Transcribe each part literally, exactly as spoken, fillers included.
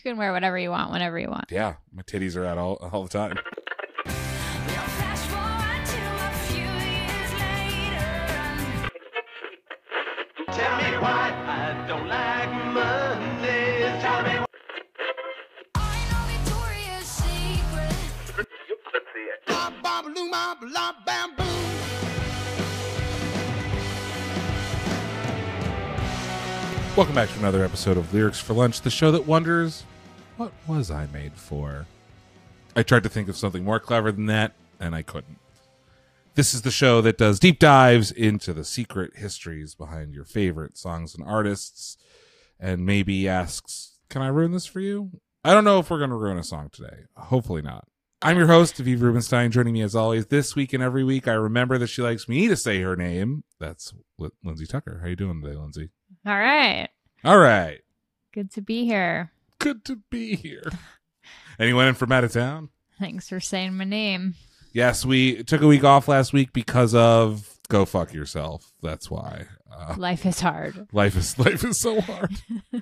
You can wear whatever you want, whenever you want. Yeah, my titties are out all, all the time. Tell me why I don't like Mondays. Tell me why. Welcome back to another episode of Lyrics for Lunch, the show that wonders, what was I made for? I tried to think of something more clever than that, and I couldn't. This is the show that does deep dives into the secret histories behind your favorite songs and artists, and maybe asks, can I ruin this for you? I don't know if we're going to ruin a song today. Hopefully not. I'm your host, Aviv Rubenstein. Joining me as always this week and every week, I remember that she likes me to say her name. That's Lindsay Tucker. How you doing today, Lindsay? All right. All right. Good to be here. Good to be here. Anyone in from out of town? Thanks for saying my name. Yes, we took a week off last week because of go fuck yourself. That's why. Uh, life is hard. Life is life is so hard.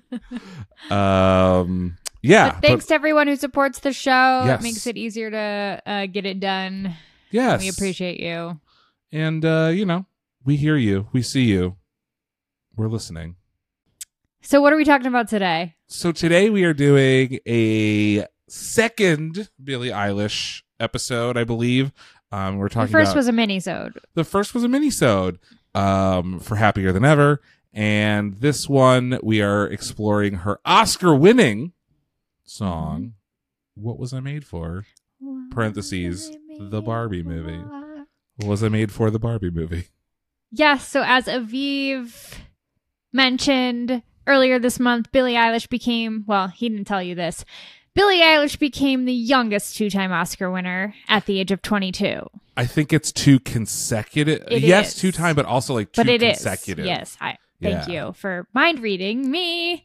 um, yeah. But thanks but, to everyone who supports the show. Yes. It makes it easier to uh, get it done. Yes. We appreciate you. And, uh, you know, we hear you. We see you. We're listening. So what are we talking about today? So today we are doing a second Billie Eilish episode, I believe. Um, we're talking the first about, was a mini-sode. The first was a mini-sode um, for Happier Than Ever. And this one, we are exploring her Oscar-winning song, mm-hmm. What Was I Made For? Parentheses, the Barbie movie. What was I made for? The Barbie movie. Yes, so as Aviv mentioned earlier this month, Billie Eilish became, well, he didn't tell you this, Billie Eilish became the youngest two-time Oscar winner at the age of twenty-two. I think it's two consecutive. It yes, is. two time, but also like two but it consecutive. Is. Yes, I thank yeah. you for mind reading me.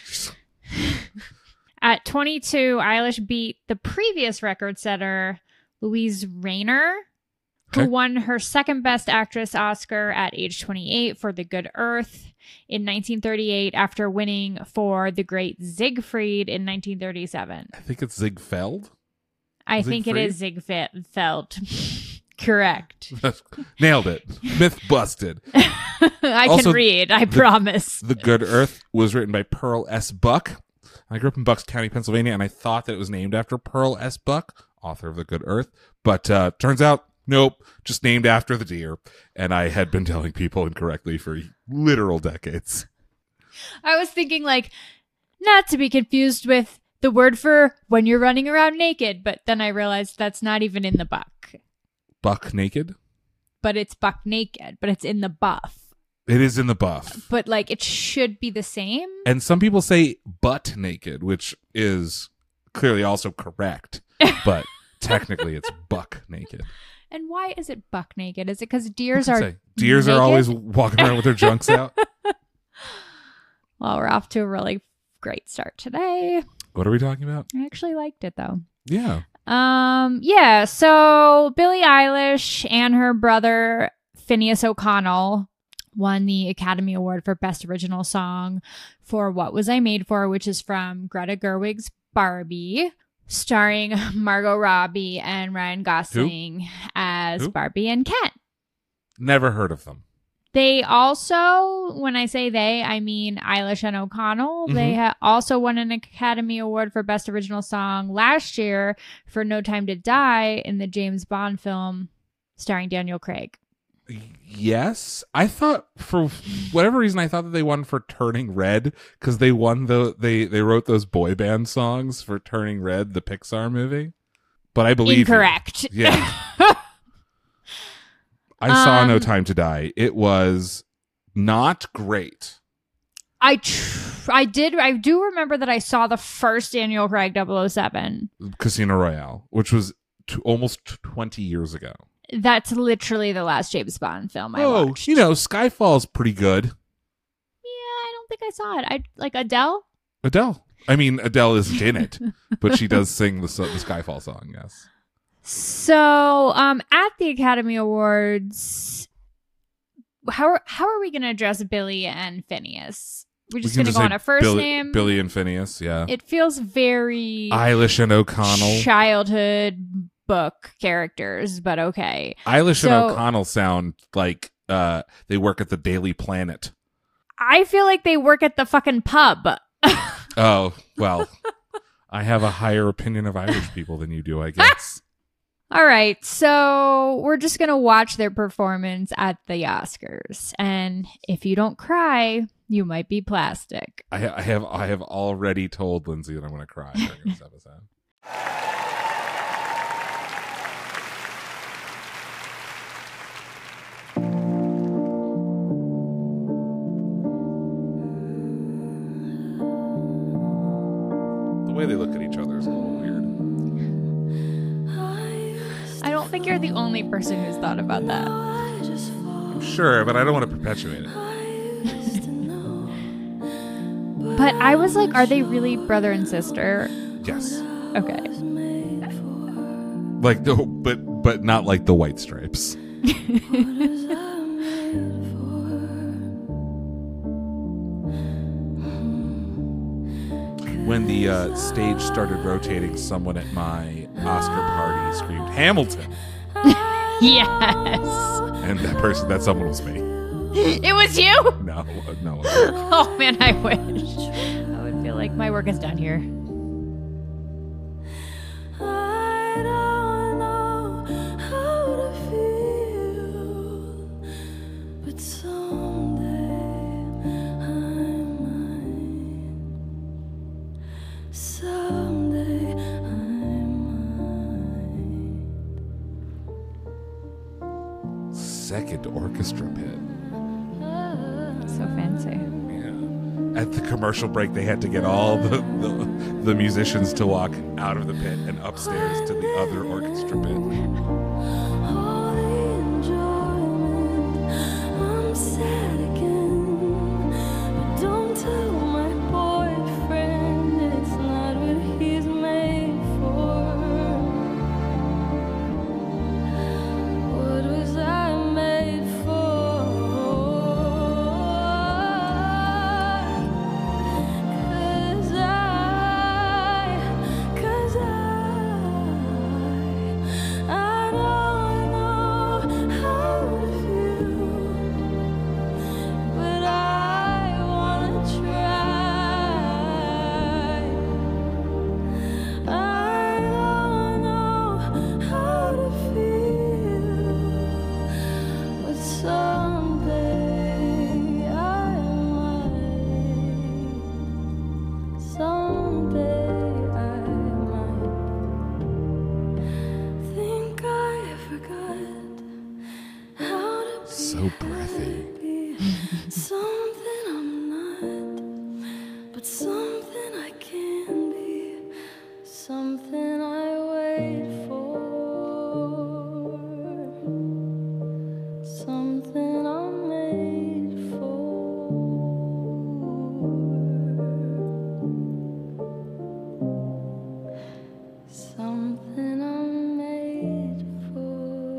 At twenty-two, Eilish beat the previous record setter, Louise Rayner, who okay. won her second Best Actress Oscar at age twenty-eight for The Good Earth in nineteen thirty-eight after winning for The Great Siegfried in nineteen thirty-seven. I think it's Ziegfeld. I think it is Ziegfeld. Correct. Nailed it. Myth busted. I also, can read, I the, promise. The Good Earth was written by Pearl S. Buck. I grew up in Bucks County, Pennsylvania, and I thought that it was named after Pearl S. Buck, author of The Good Earth. But uh, turns out, nope, just named after the deer. And I had been telling people incorrectly for literal decades. I was thinking, like, not to be confused with the word for when you're running around naked, but then I realized that's not even in the buck. Buck naked? But it's buck naked, but it's in the buff. It is in the buff. But, like, it should be the same. And some people say butt naked, which is clearly also correct. But technically it's buck naked. And why is it buck naked? Is it because deers are say? Deers naked? are always walking around with their junks out? Well, we're off to a really great start today. What are we talking about? I actually liked it, though. Yeah. Um. Yeah, so Billie Eilish and her brother, Phineas O'Connell, won the Academy Award for Best Original Song for What Was I Made For, which is from Greta Gerwig's Barbie, starring Margot Robbie and Ryan Gosling Who? as Who? Barbie and Ken. Never heard of them. They also, when I say they, I mean Eilish and O'Connell. Mm-hmm. They ha- also won an Academy Award for Best Original Song last year for No Time to Die in the James Bond film starring Daniel Craig. Yes, I thought for whatever reason I thought that they won for Turning Red because they won the they they wrote those boy band songs for Turning Red, the Pixar movie. But I believe incorrect. You. Yeah, I saw um, No Time to Die. It was not great. I tr- I did I do remember that I saw the first Daniel Craig double oh seven Casino Royale, which was t- almost twenty years ago. That's literally the last James Bond film I oh, watched. you know, Skyfall's pretty good. Yeah, I don't think I saw it. I like Adele. Adele. I mean, Adele isn't in it, but she does sing the, the Skyfall song, yes. So, um, at the Academy Awards, how are, how are we going to address Billie and Phineas? We're just We going can to go say on a first Billy, name. Billy and Phineas, yeah. It feels very Eilish and O'Connell. childhood book characters, but okay. Eilish So- and O'Connell sound like uh, they work at the Daily Planet. I feel like they work at the fucking pub. Oh, well, I have a higher opinion of Irish people than you do, I guess. All right, so we're just going to watch their performance at the Oscars. And if you don't cry, you might be plastic. I, I have I have already told Lindsay that I'm going to cry during this episode. The way they look at each other is a little weird. I don't think you're the only person who's thought about that. I'm sure, but I don't want to perpetuate it. But I was like, are they really brother and sister? Yes. Okay. Like the, but but not like the White Stripes. When the uh, stage started rotating, someone at my Oscar party screamed Hamilton, Yes. and that person, that someone was me. It was you? No, no. Oh man, I wish. I would feel like my work is done here. I don't know how to feel, but someday I might. Someday I might. Second orchestra pit. So fancy. Yeah. At the commercial break, they had to get all the, the the musicians to walk out of the pit and upstairs to the other orchestra pit. All the enjoyment, I'm sad again. But don't tell my boyfriend it's not what he's made for. What was I made for? 'Cause I, 'cause I, I don't know how to feel, but I wanna try. I don't know how to feel, but someday I might. Someday I might. Think I forgot how to be So breathy. happy. Something I'm not, but something I can be. Something I wait for. Something I'm made for. Something I'm made for.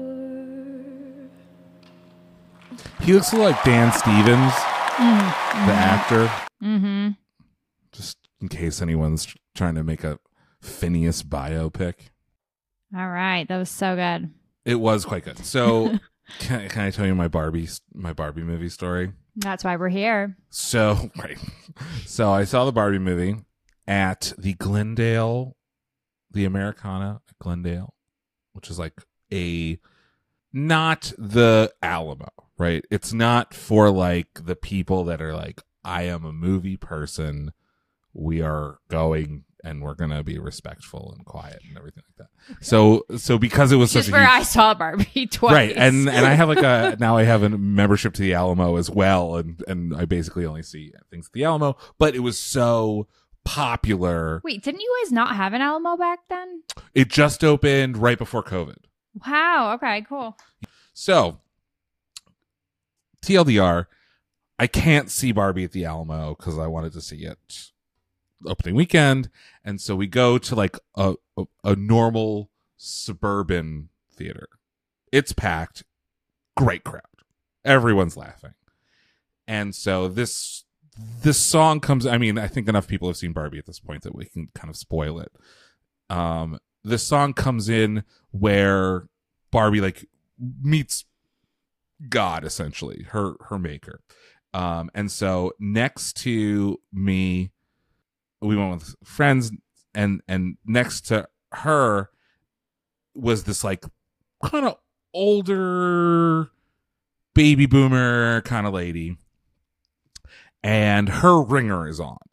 He looks like Dan Stevens, the actor. Mm-hmm. Just in case anyone's tr- trying to make a Phineas biopic. All right. That was so good. It was quite good. So, can, I- can I tell you my Barbie my Barbie movie story? That's why we're here. So, right. So I saw the Barbie movie at the Glendale, the Americana at Glendale, which is like a not the Alamo, right? It's not for like the people that are like, I am a movie person. We are going and we're gonna be respectful and quiet and everything like that. So, so because it was Just such where a huge, I saw Barbie twice. right, and and I have like a now I have a membership to the Alamo as well, and and I basically only see things at the Alamo. But it was so popular. Wait, didn't you guys not have an Alamo back then? It just opened right before COVID. Wow. Okay, cool. So, T L D R, I can't see Barbie at the Alamo because I wanted to see it opening weekend, and so we go to like a a, a normal suburban theater. It's packed, great crowd, everyone's laughing, and so this this song comes, I mean, I think enough people have seen Barbie at this point that we can kind of spoil it. Um, this song comes in where Barbie like meets God, essentially, her her maker. Um, and so next to me, we went with friends, and and next to her was this like kind of older baby boomer kind of lady, and her ringer is on.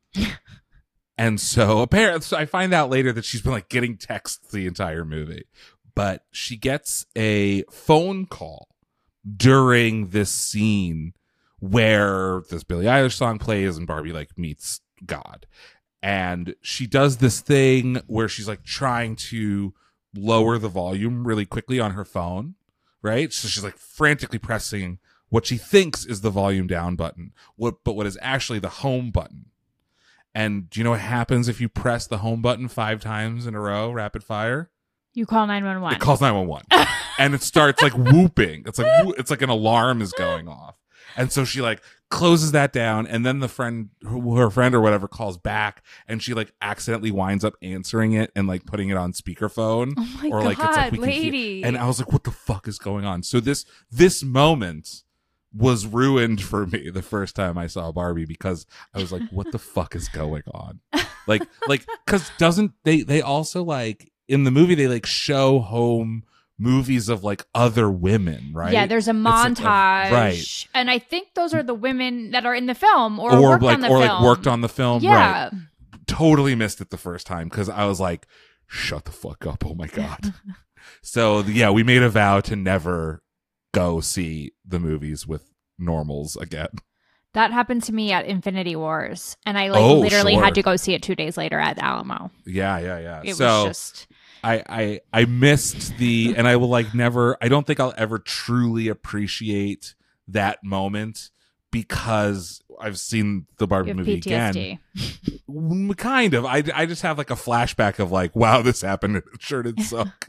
And so apparently, so I find out later that she's been like getting texts the entire movie, but she gets a phone call during this scene where this Billie Eilish song plays and Barbie like meets God. And she does this thing where she's like trying to lower the volume really quickly on her phone, right? So she's like frantically pressing what she thinks is the volume down button, what but what is actually the home button. And do you know what happens if you press the home button five times in a row, rapid fire? You call nine one one. It calls nine one one. And it starts like whooping. It's like whoo- it's like an alarm is going off. And so she like closes that down, and then the friend, her friend or whatever, calls back, and she like accidentally winds up answering it and like putting it on speakerphone. Oh my or like God, it's like we can lady. hear. And I was like, what the fuck is going on? So this this moment was ruined for me the first time I saw Barbie, because I was like, what the fuck is going on? Like like because doesn't they they also like in the movie they like show home movies of like other women, right? Yeah, there's a It's like montage, a- right? And I think those are the women that are in the film or, Or worked like on the or film. like worked on the film, Yeah. right? Totally missed it the first time because I was like, shut the fuck up! Oh my god. So yeah, we made a vow to never go see the movies with normals again. That happened to me at Infinity Wars, and I like Oh, literally sure. had to go see it two days later at the Alamo. Yeah, yeah, yeah. It so was just I, I I missed the, and I will like never, I don't think I'll ever truly appreciate that moment because I've seen the Barbie you have movie P T S again. D. Mm, Kind of. I, I just have like a flashback of like, wow, this happened. It sure did suck.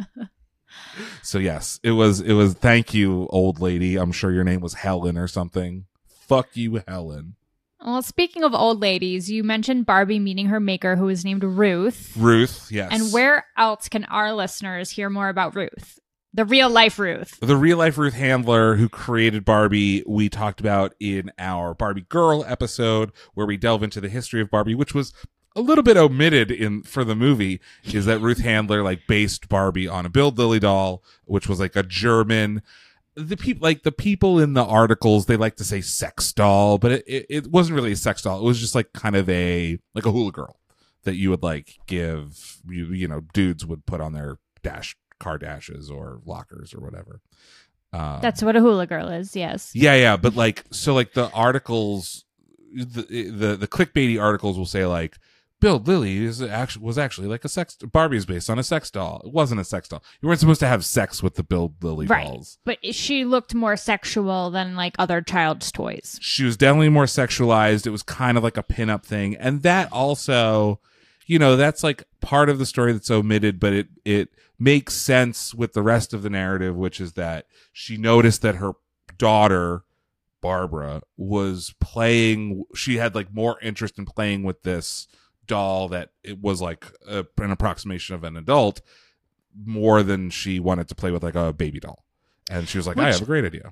So yes, it was, it was, thank you, old lady. I'm sure your name was Helen or something. Fuck you, Helen. Well, speaking of old ladies, you mentioned Barbie meeting her maker, who is named Ruth. Ruth, yes. And where else can our listeners hear more about Ruth? The real life Ruth. The real life Ruth Handler who created Barbie, we talked about in our Barbie Girl episode, where we delve into the history of Barbie, which was a little bit omitted in for the movie, is that Ruth Handler like based Barbie on a Bild Lilly doll, which was like a German. The people, like the people in the articles, they like to say sex doll, but it, it, it wasn't really a sex doll. It was just like kind of a like a hula girl that you would like give you you know dudes would put on their dash car dashes or lockers or whatever. Um, That's what a hula girl is, yes. yeah, yeah, but like so like the articles, the the the clickbaity articles will say like, Bild Lilly is actually was actually like a sex. Barbie is based on a sex doll. It wasn't a sex doll. You weren't supposed to have sex with the Bild Lilly Right. dolls. But she looked more sexual than like other child's toys. She was definitely more sexualized. It was kind of like a pinup thing, and that also, you know, that's like part of the story that's omitted, but it it makes sense with the rest of the narrative, which is that she noticed that her daughter Barbara was playing. She had like more interest in playing with this doll that it was like a, an approximation of an adult more than she wanted to play with like a baby doll. And she was like, Which- I have a great idea.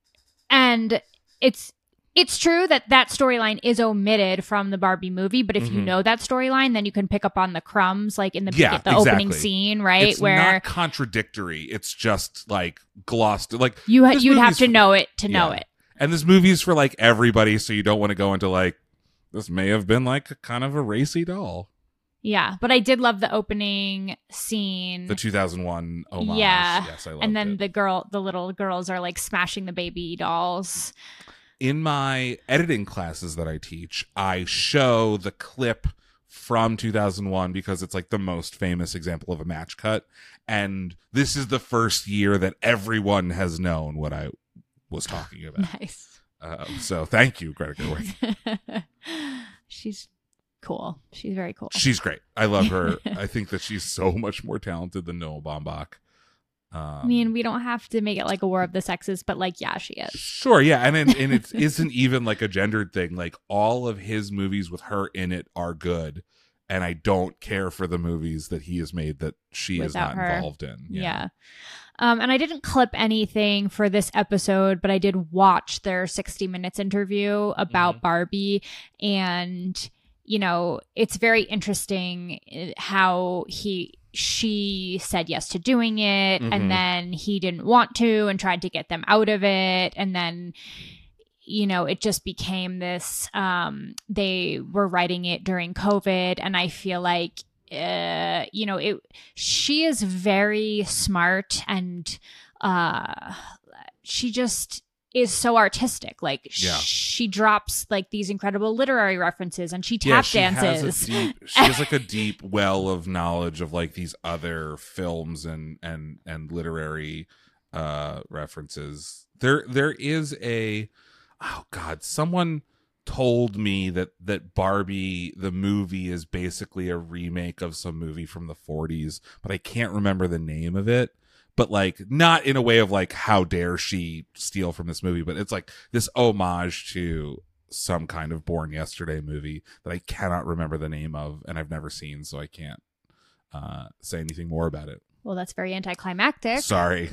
And it's it's true that that storyline is omitted from the Barbie movie, but if you Mhm. know that storyline, then you can pick up on the crumbs, like in the Yeah, the opening exactly. scene, right? It's Where not contradictory. It's just like glossed. Like you ha- this you'd have movie's to for- know it to know Yeah. it. And this movie's for like everybody, so you don't want to go into like this may have been like a kind of a racy doll. Yeah, but I did love the opening scene. The two thousand one homage. Yeah. Yes, I loved and then it. the girl, the little girls are like smashing the baby dolls. In my editing classes that I teach, I show the clip from two thousand one because it's like the most famous example of a match cut. And this is the first year that everyone has known what I was talking about. Nice. Um, so thank you, Greta Gerwig. She's cool. She's very cool. She's great. I love her. I think that she's so much more talented than Noah Baumbach. Um, I mean, we don't have to make it like a war of the sexes, but like, yeah, she is. Sure, yeah, and and, and it isn't even like a gendered thing. Like all of his movies with her in it are good, and I don't care for the movies that he has made that she is Without not her. involved in. Yeah. Um, and I didn't clip anything for this episode, but I did watch their sixty minutes interview about Mhm. Barbie. And, you know, it's very interesting uh, how he she said yes to doing it, Mhm. and then he didn't want to and tried to get them out of it. And then, you know, it just became this, um, they were writing it during COVID. And I feel like, uh, you know, it, she is very smart and, uh, she just is so artistic. Like Yeah. she drops like these incredible literary references and she Yeah, tap she dances. has a deep. She has like a deep well of knowledge of like these other films and and and literary uh references. There there is a oh god, someone told me that that Barbie the movie is basically a remake of some movie from the forties, but I can't remember the name of it. But like not in a way of like how dare she steal from this movie, but it's like this homage to some kind of Born Yesterday movie that I cannot remember the name of and I've never seen, so I can't uh, say anything more about it. Well, that's very anticlimactic. Sorry.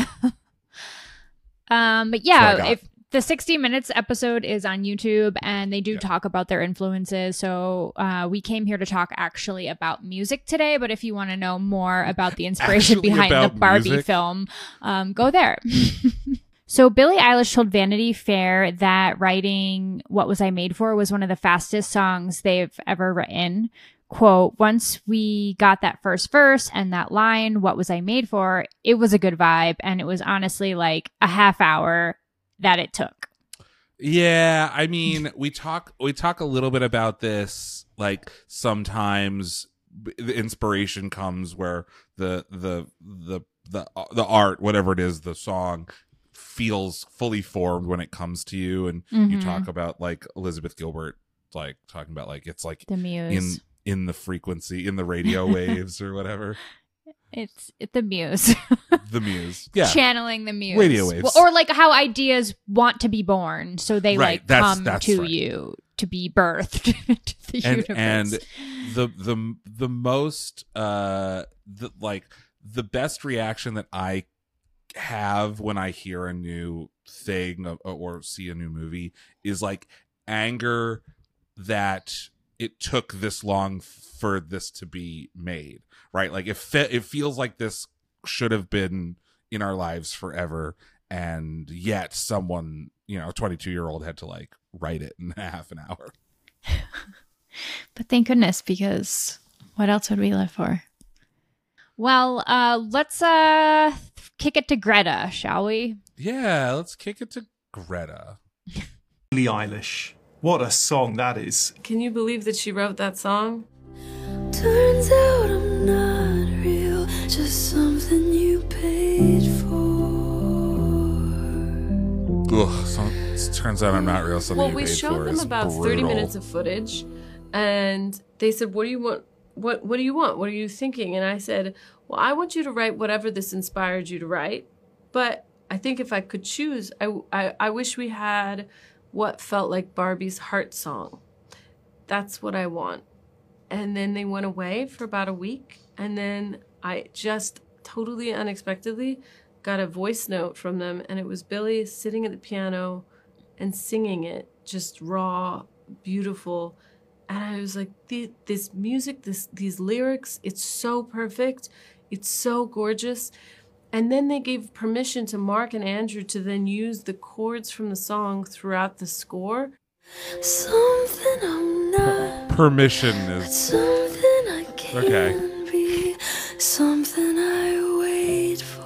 Um, but That's what I yeah, got. if the sixty minutes episode is on YouTube and they do Yeah. talk about their influences. So uh, we came here to talk actually about music today. But if you want to know more about the inspiration Actually behind the about Barbie music? film, um, go there. So Billie Eilish told Vanity Fair that writing What Was I Made For was one of the fastest songs they've ever written. Quote, once we got that first verse and that line, what was I made for? It was a good vibe. And it was honestly like a half hour that it took. Yeah, I mean, we talk we talk a little bit about this. Like sometimes b- the inspiration comes where the the the the the art, whatever it is, the song feels fully formed when it comes to you. And you Mhm. talk about like Elizabeth Gilbert, like talking about like it's like The muse. in in the frequency in the radio waves or whatever. It's it's the muse. The muse, yeah. Channeling the muse. Radio waves. Well, or like how ideas want to be born. So they Right, like that's- come that's to right. you to be birthed into the and universe. and the the the most uh the like the best reaction that I have when I hear a new thing or, or see a new movie is like anger that it took this long for this to be made, right? Like it fe- it feels like this should have been in our lives forever, and yet someone, you know, a twenty-two year old had to like write it in half an hour. But thank goodness, because what else would we live for? Well, uh, let's uh kick it to Greta, shall we? Yeah, let's kick it to Greta. Billie Eilish. What a song that is. Can you believe that she wrote that song? Turns out I'm not real, just something you paid for. Ugh, so, it turns out I'm not real. Something Well, you we paid showed for them is about thirty brutal. minutes of footage, and they said, "What do you want? What What do you want? What are you thinking?" And I said, "Well, I want you to write whatever this inspired you to write, but I think if I could choose, I I, I wish we had what felt like Barbie's heart song. That's what I want." And then they went away for about a week, and then I just totally unexpectedly got a voice note from them, and it was Billie sitting at the piano and singing it, just raw, beautiful. And I was like, "The- this music, this these lyrics, it's so perfect. It's so gorgeous." And then they gave permission to Mark and Andrew to then use the chords from the song throughout the score. Something I'm not, Permission is something I can't Okay. be, something I wait for,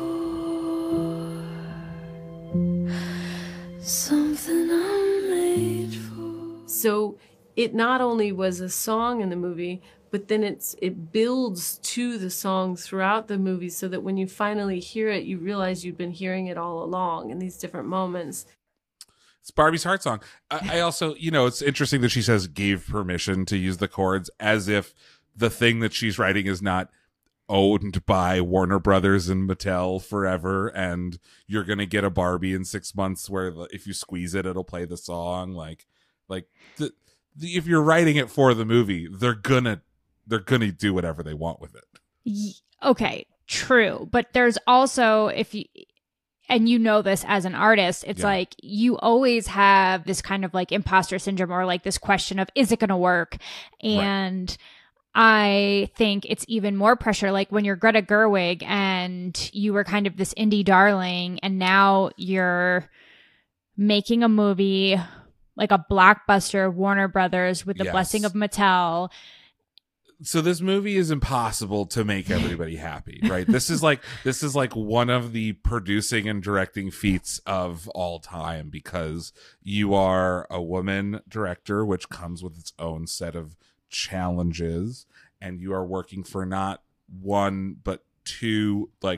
something I'm made for. So it not only was a song in the movie, but then it's it builds to the song throughout the movie, so that when you finally hear it, you realize you've been hearing it all along in these different moments. it's Barbie's heart song. I, I also, you know, it's interesting that she says gave permission to use the chords as if the thing that she's writing is not owned by Warner Brothers and Mattel forever, and you're gonna get a Barbie in six months where if you squeeze it, it'll play the song. Like, like the, the, if you're writing it for the movie, they're gonna they're gonna do whatever they want with it. Y- okay, true, but there's also, if you and you know this as an artist, it's Yeah. like you always have this kind of like imposter syndrome, or like this question of, is it going to work? And right. I think it's even more pressure. Like when you're Greta Gerwig and you were kind of this indie darling, and now you're making a movie, like a blockbuster, Warner Brothers with the Yes. blessing of Mattel. So this movie is impossible to make everybody happy, right? This is like this is like one of the producing and directing feats of all time, because you are a woman director, which comes with its own set of challenges, and you are working for not one but two like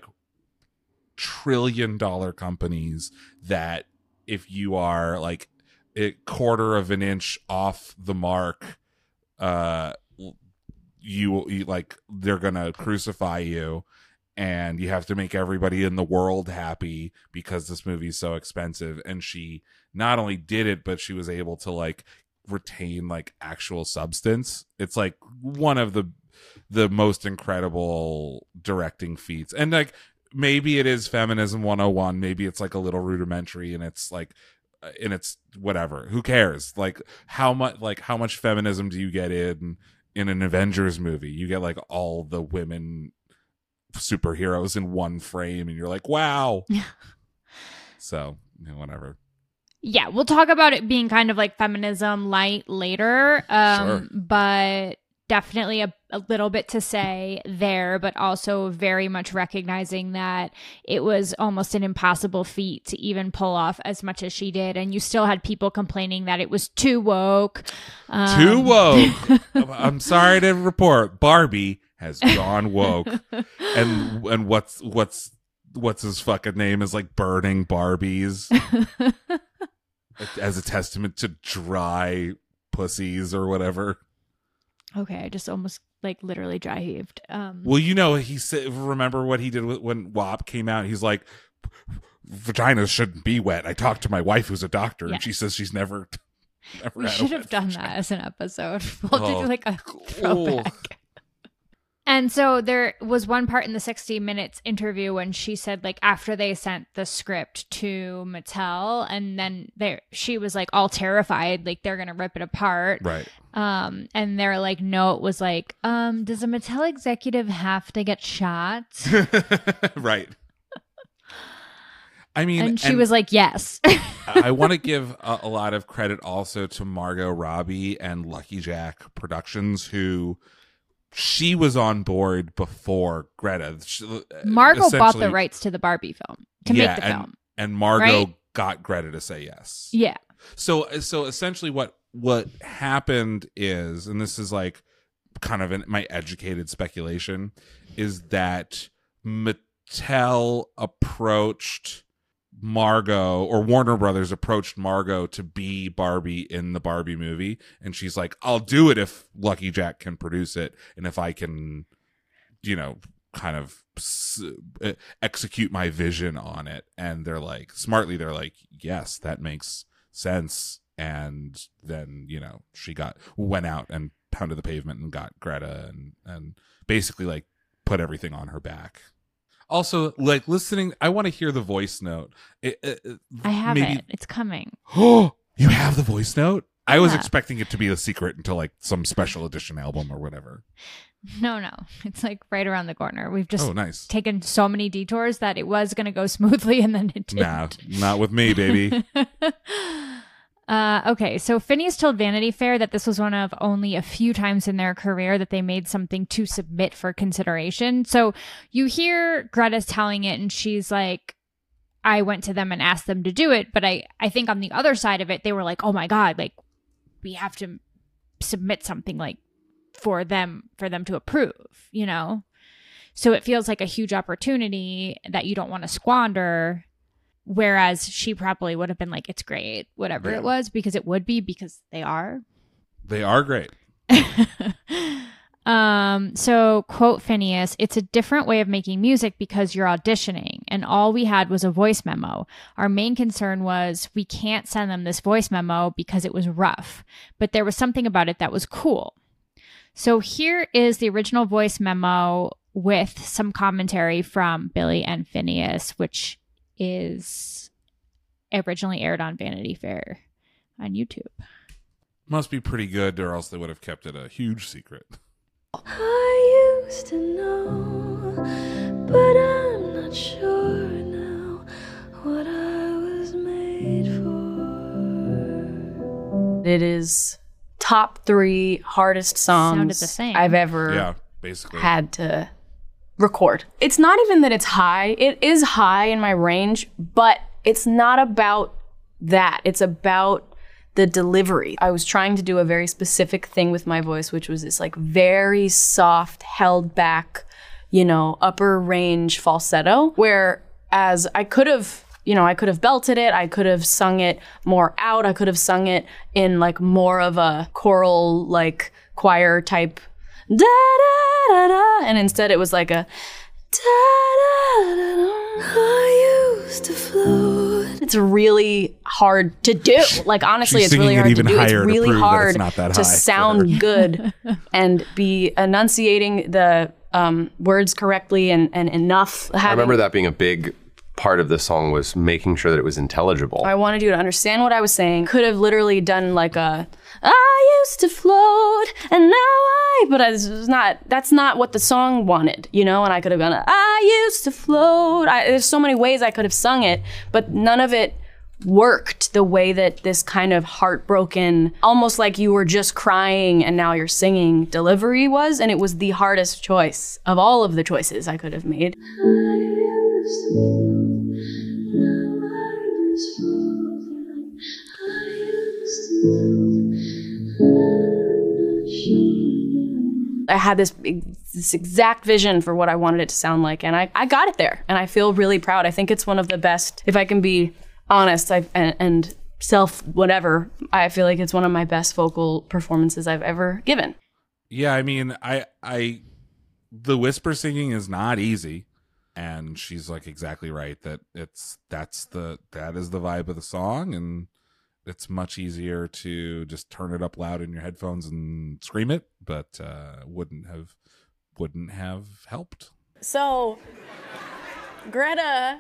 trillion dollar companies that if you are like a quarter of an inch off the mark, uh You, you like they're gonna crucify you, and you have to make everybody in the world happy because this movie is so expensive. And she not only did it, but she was able to like retain like actual substance. It's like one of the the most incredible directing feats. And like maybe it is feminism one oh one, maybe it's like a little rudimentary, and it's like and it's whatever, who cares? Like how much like how much feminism do you get in in an Avengers movie? You get like all the women superheroes in one frame, and you're like, wow. So, you know, whatever. Yeah, we'll talk about it being kind of like feminism light later. Um, Sure. But definitely a, a little bit to say there, but also very much recognizing that it was almost an impossible feat to even pull off as much as she did. And you still had people complaining that it was too woke. Um, Too woke. I'm sorry to report, Barbie has gone woke. and and what's what's what's his fucking name is like burning Barbies as a testament to dry pussies or whatever. Okay, I just almost like literally dry heaved. Um, Well, you know, he said, remember what he did when W A P came out? He's like, vaginas shouldn't be wet. I talked to my wife who's a doctor, Yeah. and she says she's never, never we had a should wet have done vagina. that as an episode. We'll Oh, do like a cool. throwback. And so there was one part in the sixty minutes interview when she said, like, after they sent the script to Mattel, and then they, she was like all terrified, like they're gonna rip it apart. Right. Um, and they're like, no, it was like, um, does a Mattel executive have to get shot? Right. I mean, And she was like, yes. I want to give a, a lot of credit also to Margot Robbie and Lucky Jack Productions, who she was on board before Greta. She, Margot bought the essentially- rights to the Barbie film to yeah, make the and, film. and Margot right? got Greta to say yes. Yeah. So, so essentially, what what happened is, and this is like kind of in my educated speculation, is that Mattel approached Margot, or Warner Brothers approached Margot to be Barbie in the Barbie movie, and she's like, I'll do it if Lucky Jack can produce it, and if I can, you know, kind of s- uh, execute my vision on it. And they're like, smartly, they're like, yes, that makes sense. And then, you know, she got went out and pounded the pavement and got Greta, and and basically like put everything on her back. Also, like listening, I want to hear the voice note. It, it, it- I have maybe, it. It's coming. Oh, you have the voice note? I was Yeah. expecting it to be a secret until like some special edition album or whatever. No, no. It's like right around the corner. We've just Oh, nice. taken so many detours that it was going to go smoothly, and then it didn't. Nah, not with me, baby. Uh, okay, so Phineas told Vanity Fair that this was one of only a few times in their career that they made something to submit for consideration. So you hear Greta's telling it, and she's like, I went to them and asked them to do it. But I, I think on the other side of it, they were like, oh my God, like we have to submit something like for them, for them to approve, you know? So it feels like a huge opportunity that you don't want to squander. Whereas she probably would have been like, it's great, whatever Yeah. it was, because it would be, because they are. They are great. Um, so quote Phineas, "It's a different way of making music because you're auditioning, and all we had was a voice memo. Our main concern was we can't send them this voice memo because it was rough, but there was something about it that was cool." So here is the original voice memo with some commentary from Billy and Phineas, which is originally aired on Vanity Fair on YouTube. Must be pretty good, or else they would have kept it a huge secret. I used to know, but I'm not sure now what I was made for. It is top three hardest Sounded the songs same. I've ever Yeah, basically. had to record. It's not even that it's high. It is high in my range, but it's not about that. It's about the delivery. I was trying to do a very specific thing with my voice, which was this like very soft, held back, you know, upper range falsetto, whereas I could have, you know, I could have belted it, I could have sung it more out, I could have sung it in like more of a choral, like choir type da da da da, and instead it was like a da da da da. I used to float. It's really hard to do. Like honestly, She's it's really singing it hard to even do. It's higher to really prove that it's hard not that high to for her. sound good and be enunciating the um, words correctly and, and enough. I remember that being a big part of the song was making sure that it was intelligible. I wanted you to understand what I was saying. Could have literally done like a, I used to float and now I, but I was not, that's not what the song wanted, you know? And I could have gone, I used to float. I, there's so many ways I could have sung it, but none of it worked the way that this kind of heartbroken, almost like you were just crying and now you're singing delivery was. And it was the hardest choice of all of the choices I could have made. I had this, this exact vision for what I wanted it to sound like, and I, I got it there, and I feel really proud. I think it's one of the best, if I can be honest I, and, and self whatever, I feel like it's one of my best vocal performances I've ever given. Yeah, I mean, I, I, the whisper singing is not easy, and she's like exactly right that it's that's the that is the vibe of the song, and it's much easier to just turn it up loud in your headphones and scream it, but uh, wouldn't have wouldn't have helped. So, Greta.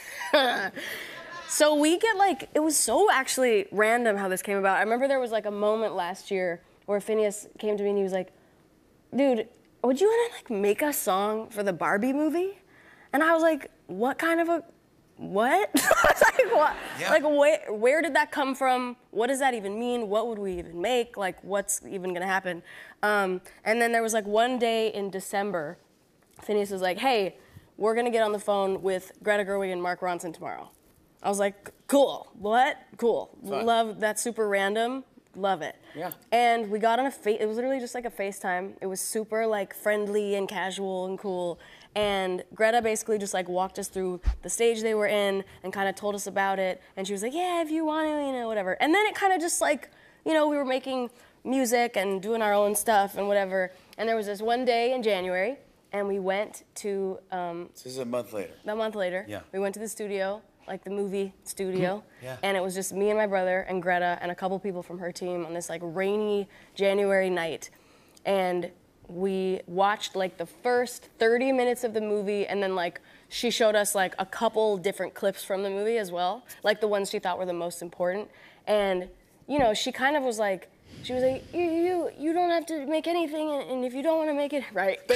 So we get like, it was so actually random how this came about. I remember there was like a moment last year where Phineas came to me and he was like, dude, would you want to like make a song for the Barbie movie? And I was like, what kind of a, what? I was like, what? Yeah. Like, where, where did that come from? What does that even mean? What would we even make? Like, what's even gonna happen? Um, and then there was like one day in December, Phineas was like, hey, we're gonna get on the phone with Greta Gerwig and Mark Ronson tomorrow. I was like, cool, what? Cool, Fun. Love, that's super random, love it. Yeah. And we got on a, fa- it was literally just like a FaceTime. It was super like friendly and casual and cool. And Greta basically just like walked us through the stage they were in and kind of told us about it. And she was like, yeah, if you want to, you know, whatever. And then it kind of just like, you know, we were making music and doing our own stuff and whatever. And there was this one day in January, and we went to... Um, this is a month later. A month later. Yeah. We went to the studio, like the movie studio. Yeah. And it was just me and my brother and Greta and a couple people from her team on this like rainy January night. And we watched like the first thirty minutes of the movie, and then like she showed us like a couple different clips from the movie as well, like the ones she thought were the most important. And you know, she kind of was like, she was like, you you, you don't have to make anything, and, and if you don't want to make it right. But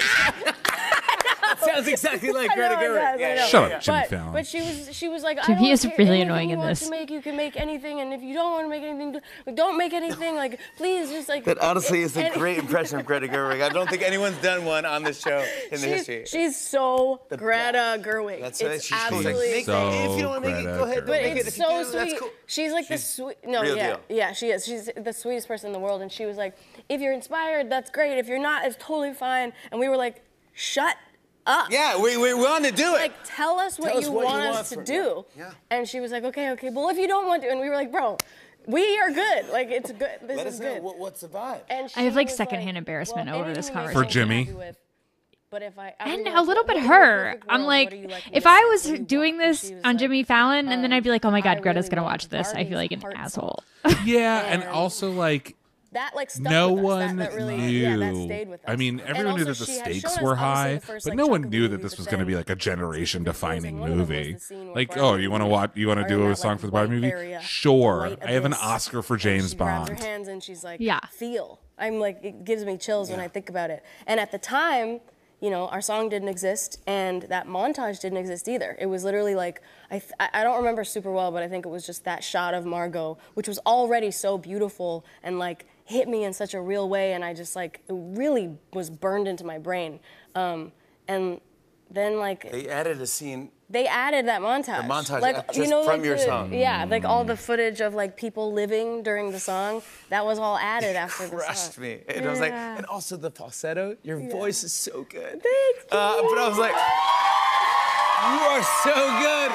sounds exactly like Greta Gerwig. Yeah. Shut up, Jimmy but, Fallon. But she was, she was like, I Jimmy don't is care, really anything annoying you in want this. To make, you can make anything, and if you don't want to make anything, don't make anything. Like, please, just like. That honestly is a and, great impression of Greta Gerwig. I don't think anyone's done one on this show in the she's, history. She's so the Greta Gerwig. That's it's right. She's absolutely like, so if you don't want to make it, go ahead. But Make it's it. so do, sweet. That's cool. She's like She's the sweet. No, real yeah, deal. yeah, she is. She's the sweetest person in the world, and she was like, if you're inspired, that's great. If you're not, it's totally fine. And we were like, shut up. Yeah, we we want to do it. Like, tell us what, Tell you, us what want you us want to from- do. Yeah. And she was like, okay, okay. Well, if you don't want to, and we were like, bro, We are good. Like it's good. This Let is us know good. what, what's the vibe. And I have she like was secondhand embarrassment well, over this anything conversation. For Jimmy. I'm happy with, But if I And everyone a was little like, bit what in the her. perfect I'm world, like, what do you like me if to I say? was What do you doing want? And this she was on like, Jimmy Fallon, and then I'd be like, oh my I God, Greta's really gonna want watch this. I feel Barbie's like an heart asshole. Yeah, and And- also like That like stuck no with us. one That, that really, knew. yeah, that stayed with us. I mean, And everyone knew also that the she had stakes shown were us, obviously, high, the first, but like, no chunk one of the knew that movie, this but was going to then be like a specific scenes, generation-defining and one of them was movie. the scene where Like, Barbie oh, you want to watch? You want to are do in a that, song like, for the Barbie white movie? area, Sure, white I have an abyss, Oscar for and James she grabs Bond. her hands and she's like, Yeah. feel. I'm like, it gives me chills when I think about it. And at the time, you know, our song didn't exist, and that montage didn't exist either. It was literally like, I, th- I don't remember super well, but I think it was just that shot of Margot, which was already so beautiful and like hit me in such a real way, and I just like, it really was burned into my brain. Um, and then like, They added a scene. they added that montage. The montage, like uh, you just know, from like your the- song. Yeah, like all the footage of like people living during the song. That was all added after the Crushed song. me. And I was like, Yeah. and also the falsetto. Your voice is so good. Thank you. Uh, but I was like, you are so good.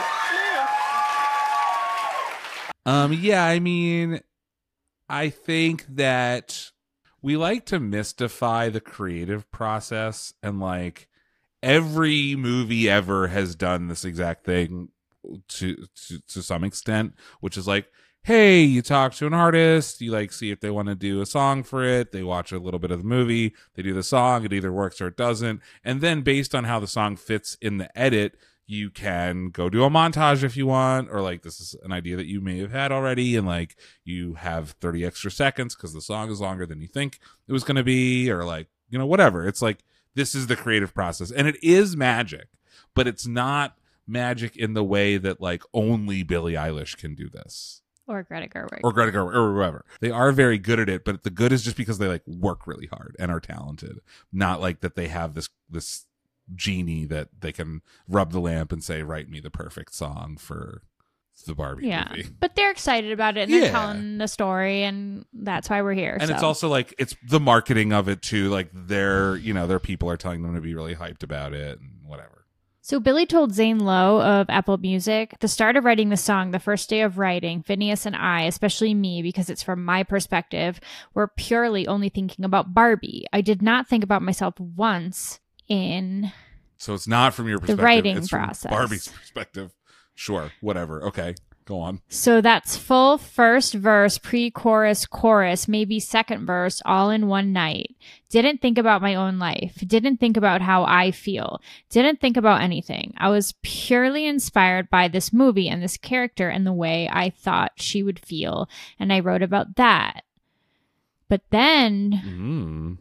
Um, yeah, I mean, I think that we like to mystify the creative process, and like every movie ever has done this exact thing to to, to some extent, which is like, hey, you talk to an artist, you like see if they want to do a song for it, they watch a little bit of the movie, they do the song, it either works or it doesn't, and then based on how the song fits in the edit, you can go do a montage if you want, or like this is an idea that you may have had already, and like you have thirty extra seconds because the song is longer than you think it was going to be, or like, you know, whatever. It's like, this is the creative process, and it is magic, but it's not magic in the way that like only Billie Eilish can do this. Or Greta Gerwig. Or Greta Gerwig, or whoever. They are very good at it, but the good is just because they like work really hard and are talented, not like that they have this this genie that they can rub the lamp and say, write me the perfect song for the Barbie Yeah, movie. but they're excited about it, and they're Yeah. telling the story, and that's why we're here. And so. it's also like, it's the marketing of it too. Like their, you know, their people are telling them to be really hyped about it and whatever. So Billy told Zane Lowe of Apple Music, the start of writing the song, the first day of writing, Phineas and I, especially me, because it's from my perspective, were purely only thinking about Barbie. I did not think about myself once in So it's not from your perspective. writing it's from process. Barbie's perspective. Sure. Whatever. Okay. Go on. So that's full first verse, pre-chorus, chorus, maybe second verse, all in one night. Didn't think about my own life. Didn't think about how I feel. Didn't think about anything. I was purely inspired by this movie and this character and the way I thought she would feel. And I wrote about that. But then Mm.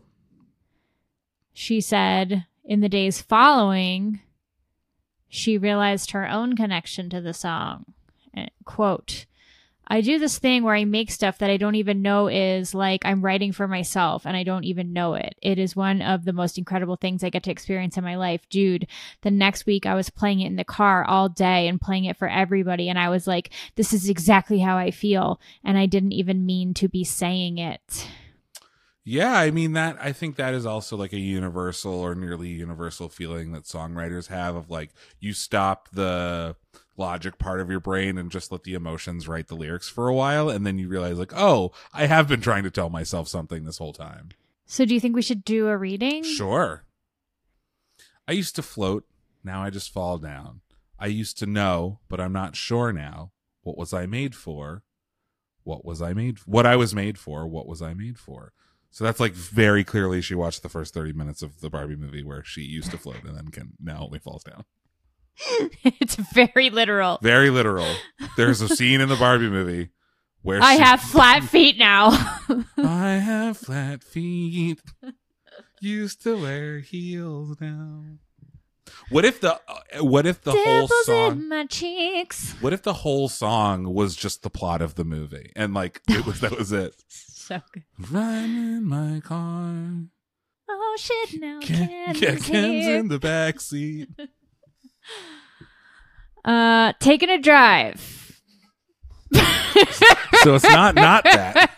she said in the days following, she realized her own connection to the song. And, quote, I do this thing where I make stuff that I don't even know is like I'm writing for myself and I don't even know it. It is one of the most incredible things I get to experience in my life. Dude, the next week I was playing it in the car all day and playing it for everybody. And I was like, this is exactly how I feel. And I didn't even mean to be saying it. Yeah, I mean that I think that is also like a universal or nearly universal feeling that songwriters have of like you stop the logic part of your brain and just let the emotions write the lyrics for a while, and then you realize like, oh, I have been trying to tell myself something this whole time. So do you think we should do a reading? Sure. I used to float, now I just fall down. I used to know, but I'm not sure now. What was I made for? What was I made what I was made for? What was I made for? So that's like very clearly she watched the first thirty minutes of the Barbie movie where she used to float and then can now only falls down. It's very literal. Very literal. There's a scene in the Barbie movie where I she, have flat feet now. I have flat feet. Used to wear heels now. What if the uh, what if the whole Dimples song in my cheeks. What if the whole song was just the plot of the movie and like it was that was it? So good. Riding in my car. Oh shit! Now Ken, Ken's yeah, Ken's here. in the back seat. Uh, taking a drive. So it's not not that.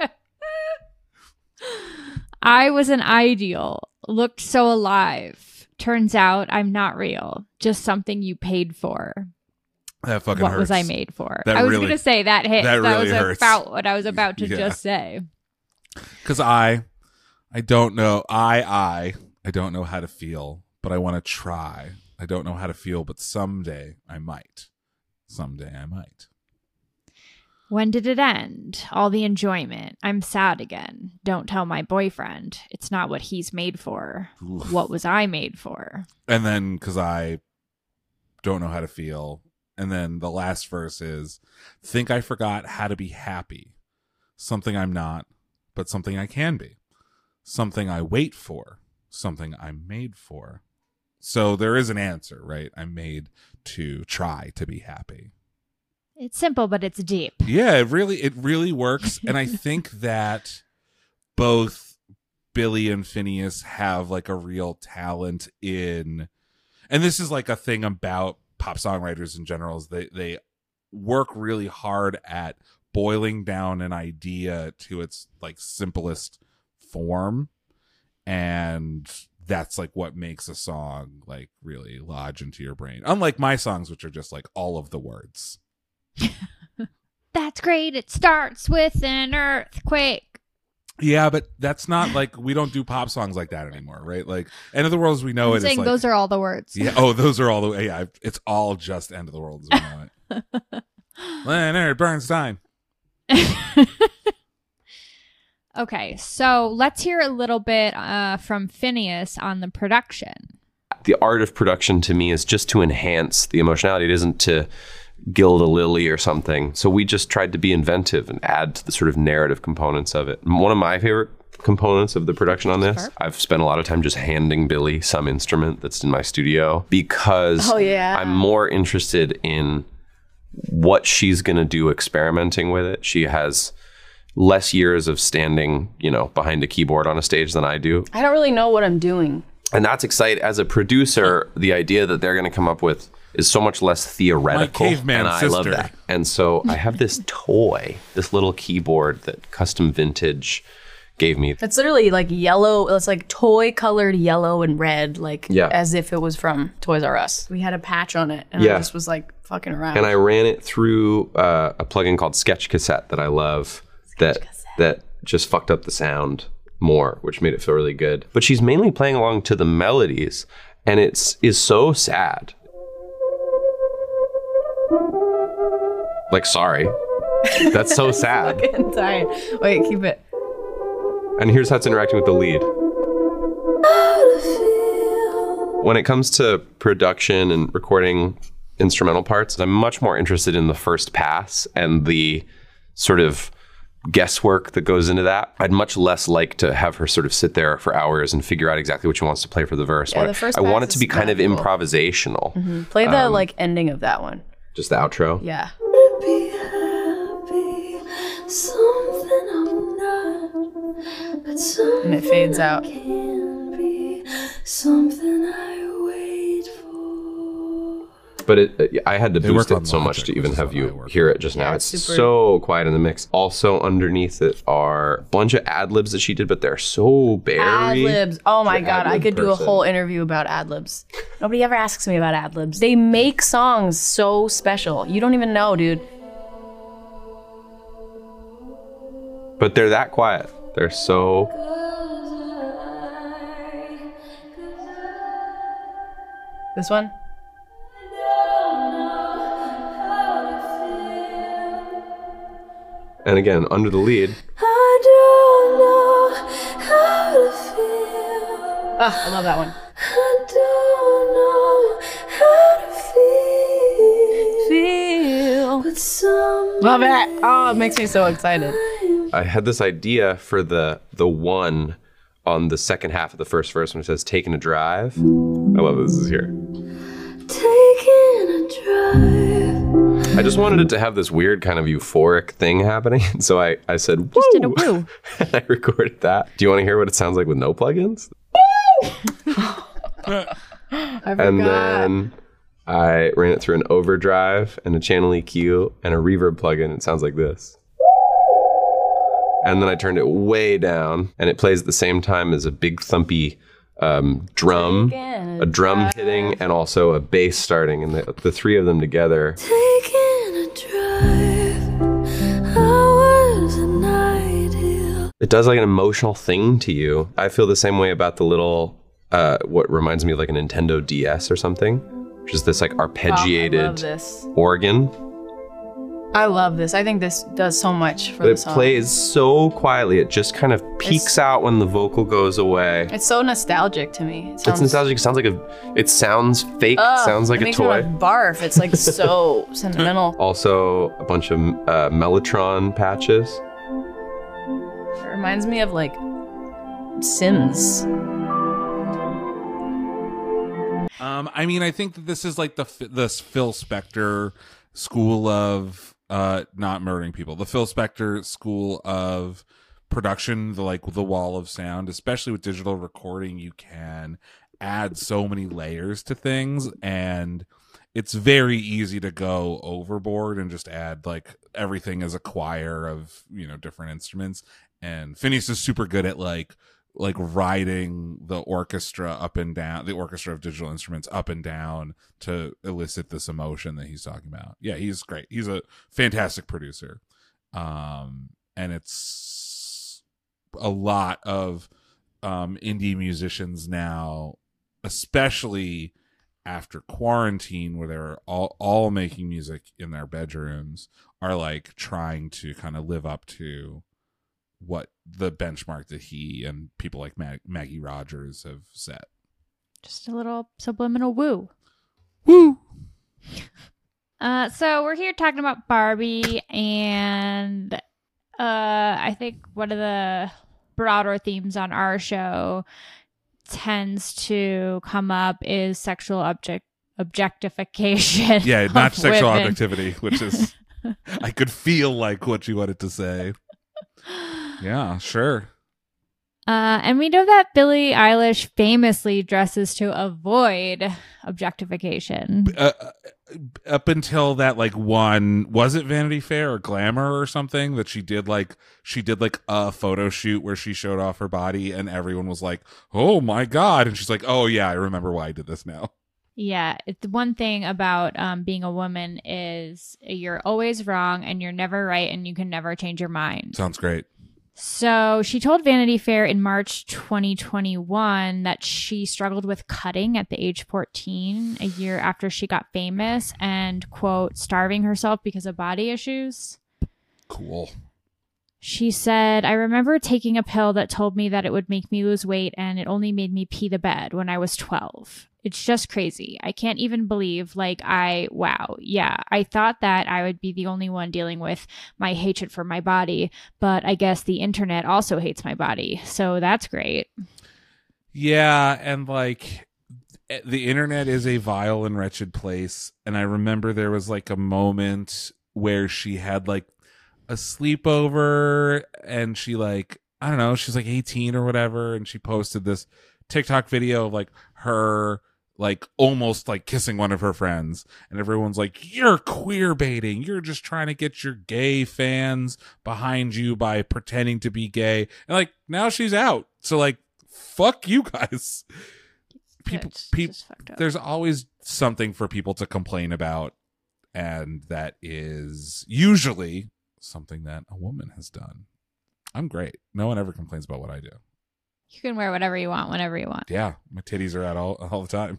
I was an ideal. Looked so alive. Turns out I'm not real. Just something you paid for. That fucking What hurts. Was I Made For? That I was really- going to say that hit. that That, really was hurts. about what I was about to Yeah. just say. Because I, I don't know. I, I, I don't know how to feel, but I want to try. I don't know how to feel, but someday I might. Someday I might. When did it end? All the enjoyment. I'm sad again. Don't tell my boyfriend. It's not what he's made for. Oof. What was I made for? And then because I don't know how to feel. And then the last verse is, think I forgot how to be happy. Something I'm not, but something I can be. Something I wait for. Something I'm made for. So there is an answer, right? I'm made to try to be happy. It's simple, but it's deep. Yeah, it really it really works. And I think that both Billy and Phineas have like a real talent in, and this is like a thing about pop songwriters in general, is they they work really hard at boiling down an idea to its like simplest form, and that's like what makes a song like really lodge into your brain, unlike my songs, which are just like all of the words. That's great. It starts with an earthquake. Yeah, but that's not like, we don't do pop songs like that anymore, right? Like End of the World as we know I'm it is saying like, those are all the words. yeah. Oh, those are all the yeah. It's all just End of the World as we know it. Leonard Bernstein. Okay, so let's hear a little bit uh, from Phineas on the production. The art of production to me is just to enhance the emotionality. It isn't to gild a lily or something. So we just tried to be inventive and add to the sort of narrative components of it. One of my favorite components of the production on this, I've spent a lot of time just handing Billy some instrument that's in my studio because Oh, yeah. I'm more interested in what she's going to do experimenting with it. She has less years of standing, you know, behind a keyboard on a stage than I do. I don't really know what I'm doing. And that's exciting. As a producer, the idea that they're going to come up with is so much less theoretical. My caveman and I sister. love that. And so I have this toy, this little keyboard that Custom Vintage gave me. It's literally like yellow. It's like toy colored yellow and red, like Yeah. as if it was from Toys R Us. We had a patch on it, and Yeah. I just was like fucking around. And I ran it through uh, a plugin called Sketch Cassette that I love that that just fucked up the sound more, which made it feel really good. But she's mainly playing along to the melodies, and it's is so sad. Like, sorry. That's so sad. Fucking tired. Wait, keep it. And here's how it's interacting with the lead. When it comes to production and recording instrumental parts, I'm much more interested in the first pass and the sort of guesswork that goes into that. I'd much less like to have her sort of sit there for hours and figure out exactly what she wants to play for the verse. Yeah, the first I want pass it to is be kind of magical. improvisational. Mhm. Play the Um, like ending of that one. Just the outro. Yeah. Be happy, something I'm not, but something And it fades out. can be, something I wait for. But it, I had to They boost work on it so much Logic, to even which is have what I you work hear it just now. Yeah, It's it's super- so quiet in the mix. Also underneath it are a bunch of ad libs that she did, but they're so Ad buried. libs. Oh my The god, I ad-lib could do a person. whole interview about ad libs. Nobody ever asks me about ad libs. They make songs so special. You don't even know, dude. But they're that quiet. They're so. This one? And again, under the lead, I don't know how to feel. Ah, I love that one. I don't know how to feel. Feel. But some Love it. Oh, it makes me so excited. I had this idea for the the one on the second half of the first verse when it says "taking a drive." I love this is here. taking a drive. I just wanted it to have this weird kind of euphoric thing happening. So I, I said, woo! Just did a woo. And I recorded that. Do you want to hear what it sounds like with no plugins? I And forgot. then I ran it through an overdrive and a channel E Q and a reverb plugin. It sounds like this. And then I turned it way down and it plays at the same time as a big thumpy um, drum, a drum hitting, and also a bass starting, and the, the three of them together. Taking a drive, hours and ideal. It does like an emotional thing to you. I feel the same way about the little, uh, what reminds me of like a Nintendo D S or something, which is this like arpeggiated Oh, I love this. organ. I love this. I think this does so much for But the it song. plays so quietly. It just kind of peaks It's- out when the vocal goes away. It's so nostalgic to me. It It's sounds, nostalgic. It sounds like a. It sounds fake. Ugh, sounds like it a makes me toy. wanna barf. It's like so sentimental. Also, a bunch of uh, Mellotron patches. It reminds me of like Sims. Um, I mean, I think that this is like the this Phil Spector school of uh not murdering people. The Phil Spector school of production, the like the wall of sound, especially with digital recording, you can add so many layers to things, and it's very easy to go overboard and just add like everything as a choir of, you know, different instruments. And Phineas is super good at like like riding the orchestra up and down, the orchestra of digital instruments up and down to elicit this emotion that he's talking about. Yeah, he's great. He's a fantastic producer. Um, and it's a lot of um, indie musicians now, especially after quarantine, where they're all, all making music in their bedrooms, are like trying to kind of live up to what the benchmark that he and people like Mag- Maggie Rogers have set. Just a little subliminal woo. Woo! Uh, so we're here talking about Barbie, and uh, I think one of the broader themes on our show tends to come up is sexual object objectification. Yeah, not of sexual women. objectivity, which is, I could feel like what you wanted to say. Yeah, sure. Uh, and we know that Billie Eilish famously dresses to avoid objectification. Uh, up until that, like, one, was it Vanity Fair or Glamour or something that she did like she did like a photo shoot where she showed off her body, and everyone was like, "Oh my god!" And she's like, "Oh yeah, I remember why I did this now." Yeah, it, the one thing about um, being a woman is you're always wrong and you're never right, and you can never change your mind. Sounds great. So she told Vanity Fair in March twenty twenty-one that she struggled with cutting at the age fourteen, a year after she got famous, and, quote, starving herself because of body issues. Cool. She said, I remember taking a pill that told me that it would make me lose weight, and it only made me pee the bed when I was twelve. It's just crazy. I can't even believe, like, I, wow, yeah, I thought that I would be the only one dealing with my hatred for my body, but I guess the internet also hates my body, so that's great. Yeah, and like the internet is a vile and wretched place, and I remember there was like a moment where she had like a sleepover, and she like, I don't know, she's like eighteen or whatever, and she posted this TikTok video of like her like almost like kissing one of her friends, and everyone's like, you're queer baiting, you're just trying to get your gay fans behind you by pretending to be gay. And like now she's out, so like fuck you guys. People, people, there's always something for people to complain about, and that is usually something that a woman has done. I'm great. No one ever complains about what I do. You can wear whatever you want, whenever you want. Yeah, my titties are out all, all the time.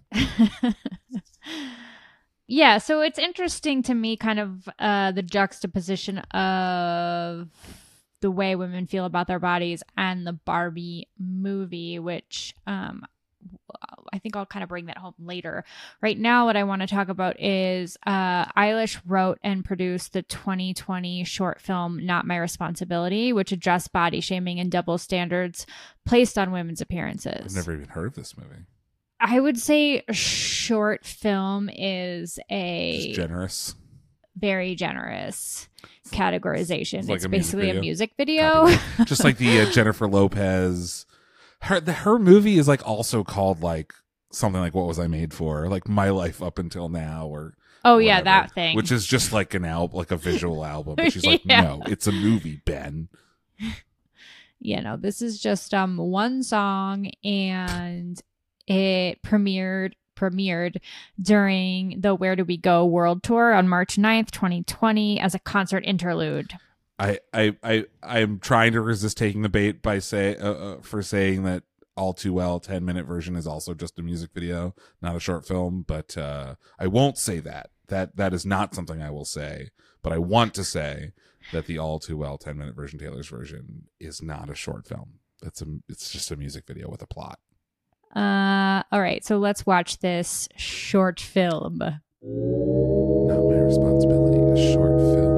Yeah, so it's interesting to me, kind of uh, the juxtaposition of the way women feel about their bodies and the Barbie movie, which um, I think I'll kind of bring that home later. Right now, what I want to talk about is uh, Eilish wrote and produced the twenty twenty short film Not My Responsibility, which addressed body shaming and double standards placed on women's appearances. I've never even heard of this movie. I would say short film is a Just generous. very generous categorization. It's, like a music basically video. a music video. Just like the uh, Jennifer Lopez. Her the, her movie is like also called like something like What Was I Made For? Like My Life Up Until Now, or oh yeah, whatever, that thing. which is just like an album, like a visual album. But she's like, Yeah. no, it's a movie, Ben. you know, this is just um one song, and it premiered premiered during the Where Do We Go World Tour on March ninth, twenty twenty as a concert interlude. I I I I'm trying to resist taking the bait by say uh, uh, for saying that All Too Well ten minute version is also just a music video, not a short film, but uh, I won't say that. That that is not something I will say, but I want to say that the All Too Well ten minute version, Taylor's version, is not a short film. It's a it's just a music video with a plot. Uh, all right, so let's watch this short film. Not my responsibility. A short film.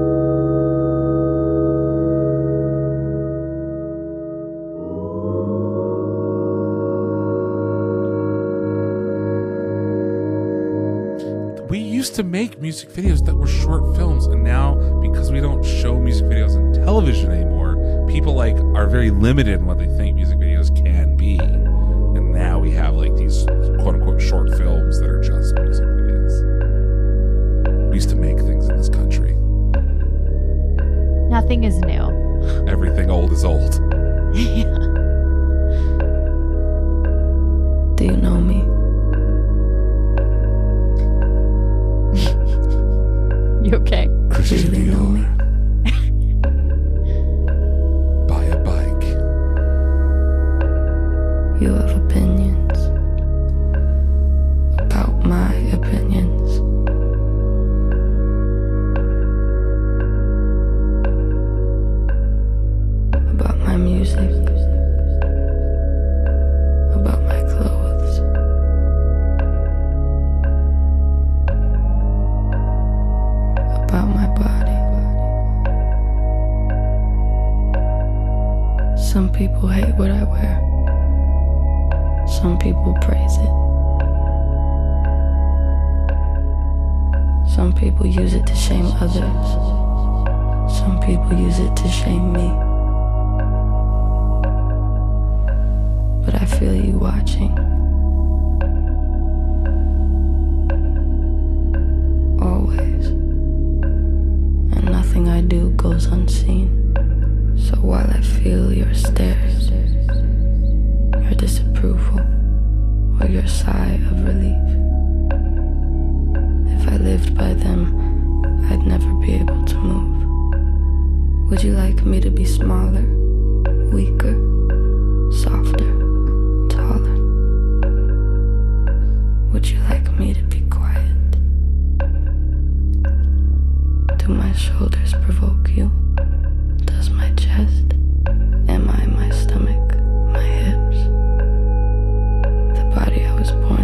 We used to make music videos that were short films, and now because we don't show music videos on television anymore, people like are very limited in what they think music videos can be. And now we have like these quote unquote short films that are just music videos. We used to make things in this country. Nothing is new. Everything old is old. Yeah. Do you know me? You okay? Christian Really know me? Buy a bike. You have opinions about my opinions. About my music. About my clothes. About my body. Some people hate what I wear. Some people praise it. Some people use it to shame others. Some people use it to shame me. But I feel you watching. Always. And nothing I do goes unseen. So while I feel your stares, your disapproval, or your sigh of relief, if I lived by them, I'd never be able to move. Would you like me to be smaller, weaker, softer, taller? Would you like me to be quiet? Do my shoulders provoke you? Does my chest? Am I my stomach? My hips? The body I was born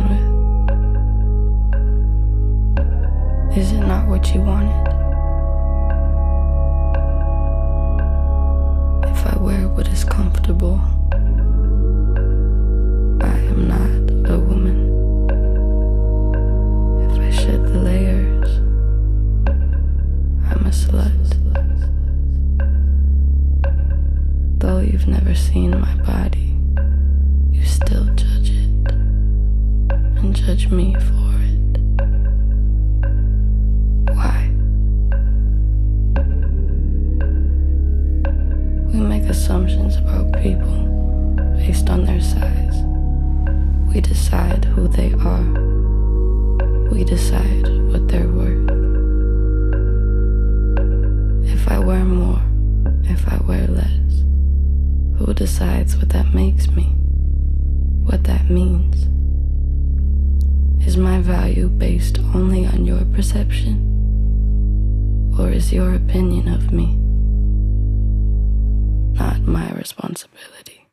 with? Is it not what you wanted? If I wear what is comfortable, I am not a woman. If I shed the layers, I'm a slut. Though you've never seen my body, you still judge it, and judge me for it. Why? We make assumptions about people based on their size. We decide who they are. We decide what they're worth. If I wear more, if I wear less, who decides what that makes me? What that means? Is my value based only on your perception? Or is your opinion of me not my responsibility?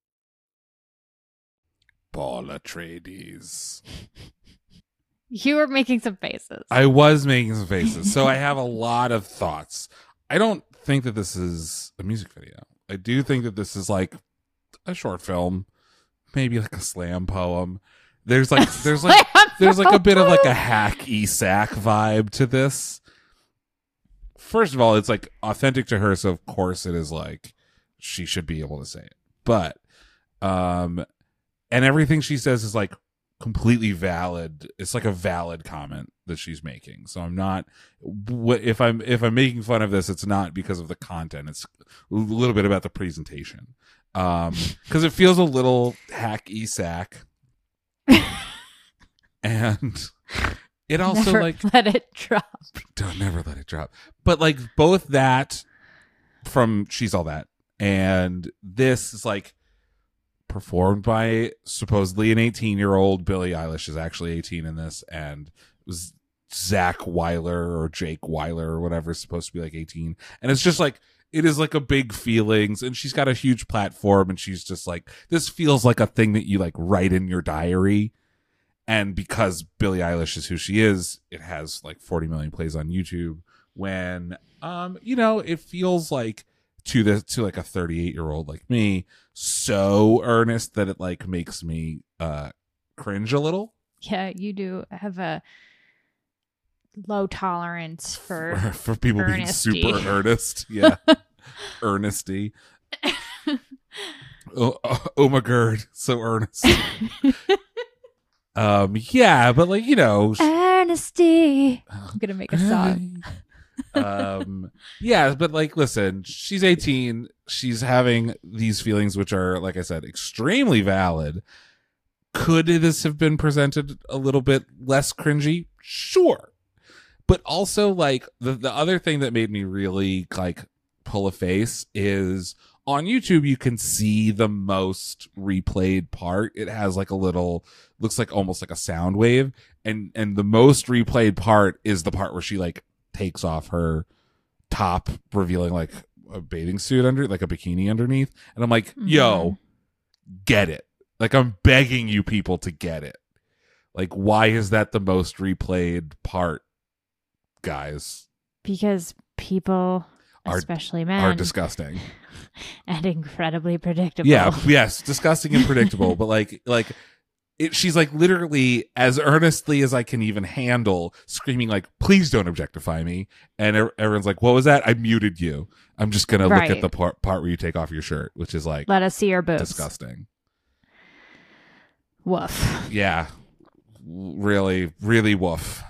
Ball Atreides. You were making some faces. I was making some faces. So I have a lot of thoughts. I don't think that this is a music video. I do think that this is like a short film, maybe like a slam poem. There's like there's like there's like a bit of like a hack E-sack vibe to this. First of all, it's like authentic to her, so of course it is like she should be able to say it. But um and everything she says is like completely valid. It's like a valid comment that she's making. So I'm not, if I'm if I'm making fun of this, it's not because of the content. It's a little bit about the presentation, um, because it feels a little hacky sack, and it also Never like let it drop. Don't never let it drop. But like both that from She's All That and this is like performed by supposedly an eighteen year old. Billie Eilish is actually eighteen in this, and it was Zach Weiler or Jake Weiler or whatever is supposed to be like eighteen, and it's just like it is like a big feelings, and she's got a huge platform, and she's just like, this feels like a thing that you like write in your diary. And because Billie Eilish is who she is, it has like forty million plays on YouTube. When um you know, it feels like to the to like a thirty-eight year old like me, so earnest that it like makes me uh cringe a little. Yeah, you do have a low tolerance for for, for people earnesty. being super earnest. Yeah. Earnesty. Oh, oh, oh my god, so earnest. um yeah, but like, you know, Earnesty. I'm gonna make a song. um yeah, but like, listen, she's eighteen, she's having these feelings which are, like I said, extremely valid. Could this have been presented a little bit less cringy? Sure. But also, like, the, the other thing that made me really like pull a face is on YouTube you can see the most replayed part. It has like a little, looks like almost like a sound wave, and and the most replayed part is the part where she like takes off her top, revealing like a bathing suit under, like a bikini underneath. And I'm like, yo, get it. Like, I'm begging you people to get it. Like, why is that the most replayed part, guys? Because people, Are- especially men, Are disgusting. and incredibly predictable. Yeah, yes, disgusting and predictable. But like, like it, she's like literally as earnestly as I can even handle, screaming like, "Please don't objectify me!" And er- everyone's like, "What was that? I muted you. I'm just gonna Right. look at the part part where you take off your shirt," which is like, Let us see your boobs. disgusting. Woof. Yeah, really, really woof.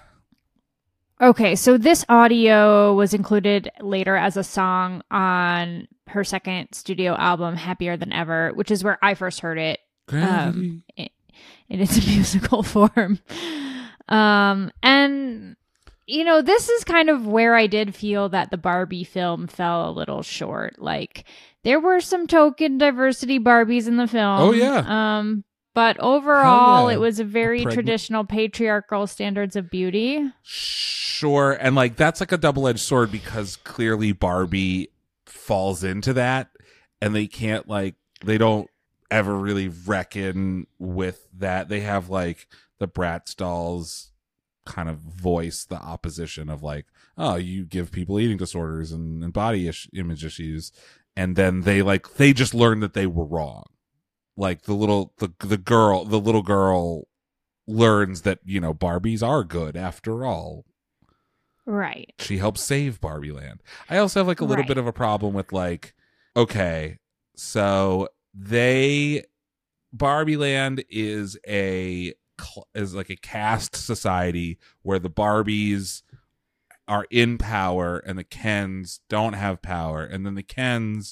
Okay, so this audio was included later as a song on her second studio album, Happier Than Ever, which is where I first heard it um, in, in its musical form. Um, and, you know, this is kind of where I did feel that the Barbie film fell a little short. Like, there were some token diversity Barbies in the film. Oh, yeah. Um, but overall, yeah. it was a very A pregnant- traditional patriarchal standards of beauty. Sure, and like that's like a double-edged sword, because clearly Barbie falls into that, and they can't like they don't ever really reckon with that. They have like the Bratz dolls kind of voice the opposition of like, oh, you give people eating disorders and, and body ish- image issues, and then they like they just learn that they were wrong. Like the little the the girl the little girl learns that, you know, Barbies are good after all. Right. She helps save Barbie Land. I also have like a little Right. bit of a problem with like, okay, so they Barbie Land is a cl- is like a caste society where the Barbies are in power and the Kens don't have power, and then the Kens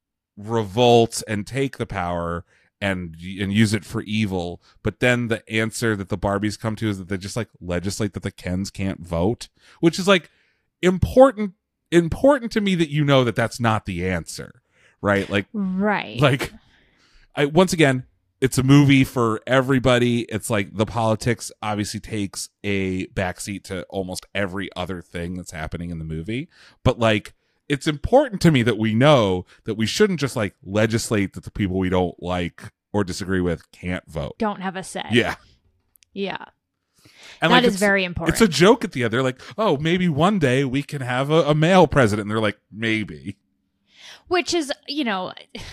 revolt and take the power and and use it for evil. But then the answer that the Barbies come to is that they just like legislate that the Kens can't vote, which is like important important to me that you know that that's not the answer, right? Like, Right. like I once again, it's a movie for everybody. It's like the politics obviously takes a backseat to almost every other thing that's happening in the movie, but like it's important to me that we know that we shouldn't just like legislate that the people we don't like or disagree with can't vote. Don't have a say. Yeah. Yeah. And That like, is it's- very important. It's a joke at the end. They're like, oh, maybe one day we can have a, a male president. And they're like, maybe. Which is, you know,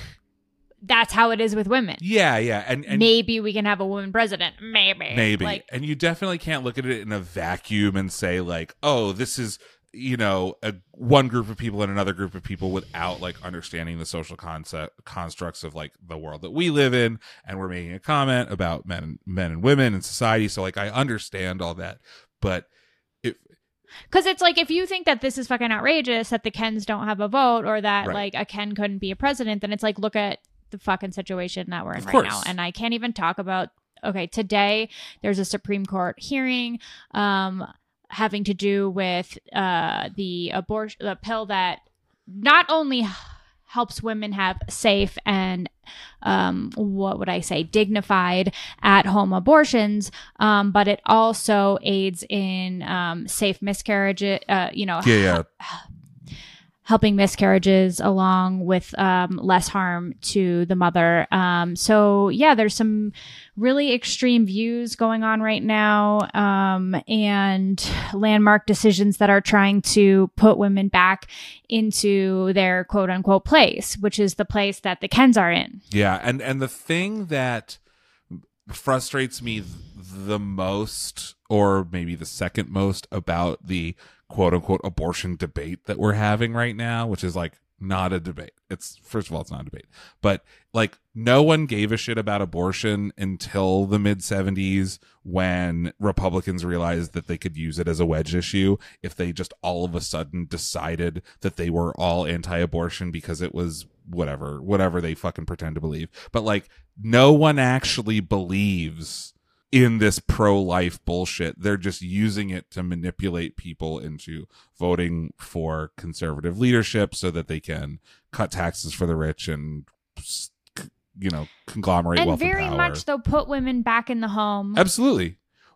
that's how it is with women. Yeah, yeah. And, and Maybe we can have a woman president. Maybe. maybe. Like, And you definitely can't look at it in a vacuum and say like, oh, this is you know, a one group of people and another group of people without like understanding the social concept constructs of like the world that we live in. And we're making a comment about men, men and women in society. So like, I understand all that, but if, because it's like, if you think that this is fucking outrageous that the Kens don't have a vote or that Right. like a Ken couldn't be a president, then it's like, look at the fucking situation that we're in Of right course. now. And I can't even talk about, okay, today there's a Supreme Court hearing um, having to do with uh, the abortion, the pill that not only helps women have safe and um, what would I say, dignified at-home abortions, um, but it also aids in um, safe miscarriages, uh, you know, yeah, yeah. helping miscarriages along with um, less harm to the mother. Um, so yeah, there's some really extreme views going on right now, um, and landmark decisions that are trying to put women back into their quote unquote place, which is the place that the Kens are in. Yeah, and and the thing that frustrates me th- the most, or maybe the second most, about the quote unquote abortion debate that we're having right now, which is like not a debate. It's, first of all, it's not a debate, but like no one gave a shit about abortion until the mid seventies when Republicans realized that they could use it as a wedge issue if they just all of a sudden decided that they were all anti-abortion because it was whatever, whatever they fucking pretend to believe. But like no one actually believes in this pro-life bullshit. They're just using it to manipulate people into voting for conservative leadership so that they can cut taxes for the rich and, you know, conglomerate And wealth very and power. much though, put women back in the home, Absolutely.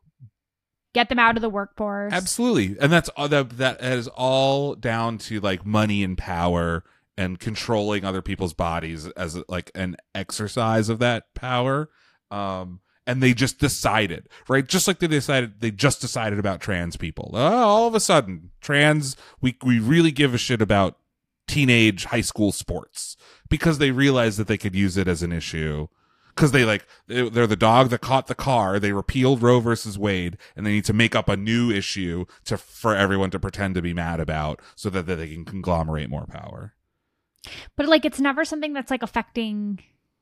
get them out of the workforce. Absolutely. And that's all that, that is all down to like money and power and controlling other people's bodies as like an exercise of that power. Um, And they just decided, right? Just like they decided, they just decided about trans people. Oh, all of a sudden, trans, we we really give a shit about teenage high school sports because they realized that they could use it as an issue. Because they like, they're the dog that caught the car. They repealed Roe versus Wade, and they need to make up a new issue to for everyone to pretend to be mad about so that, that they can conglomerate more power. But like, it's never something that's like affecting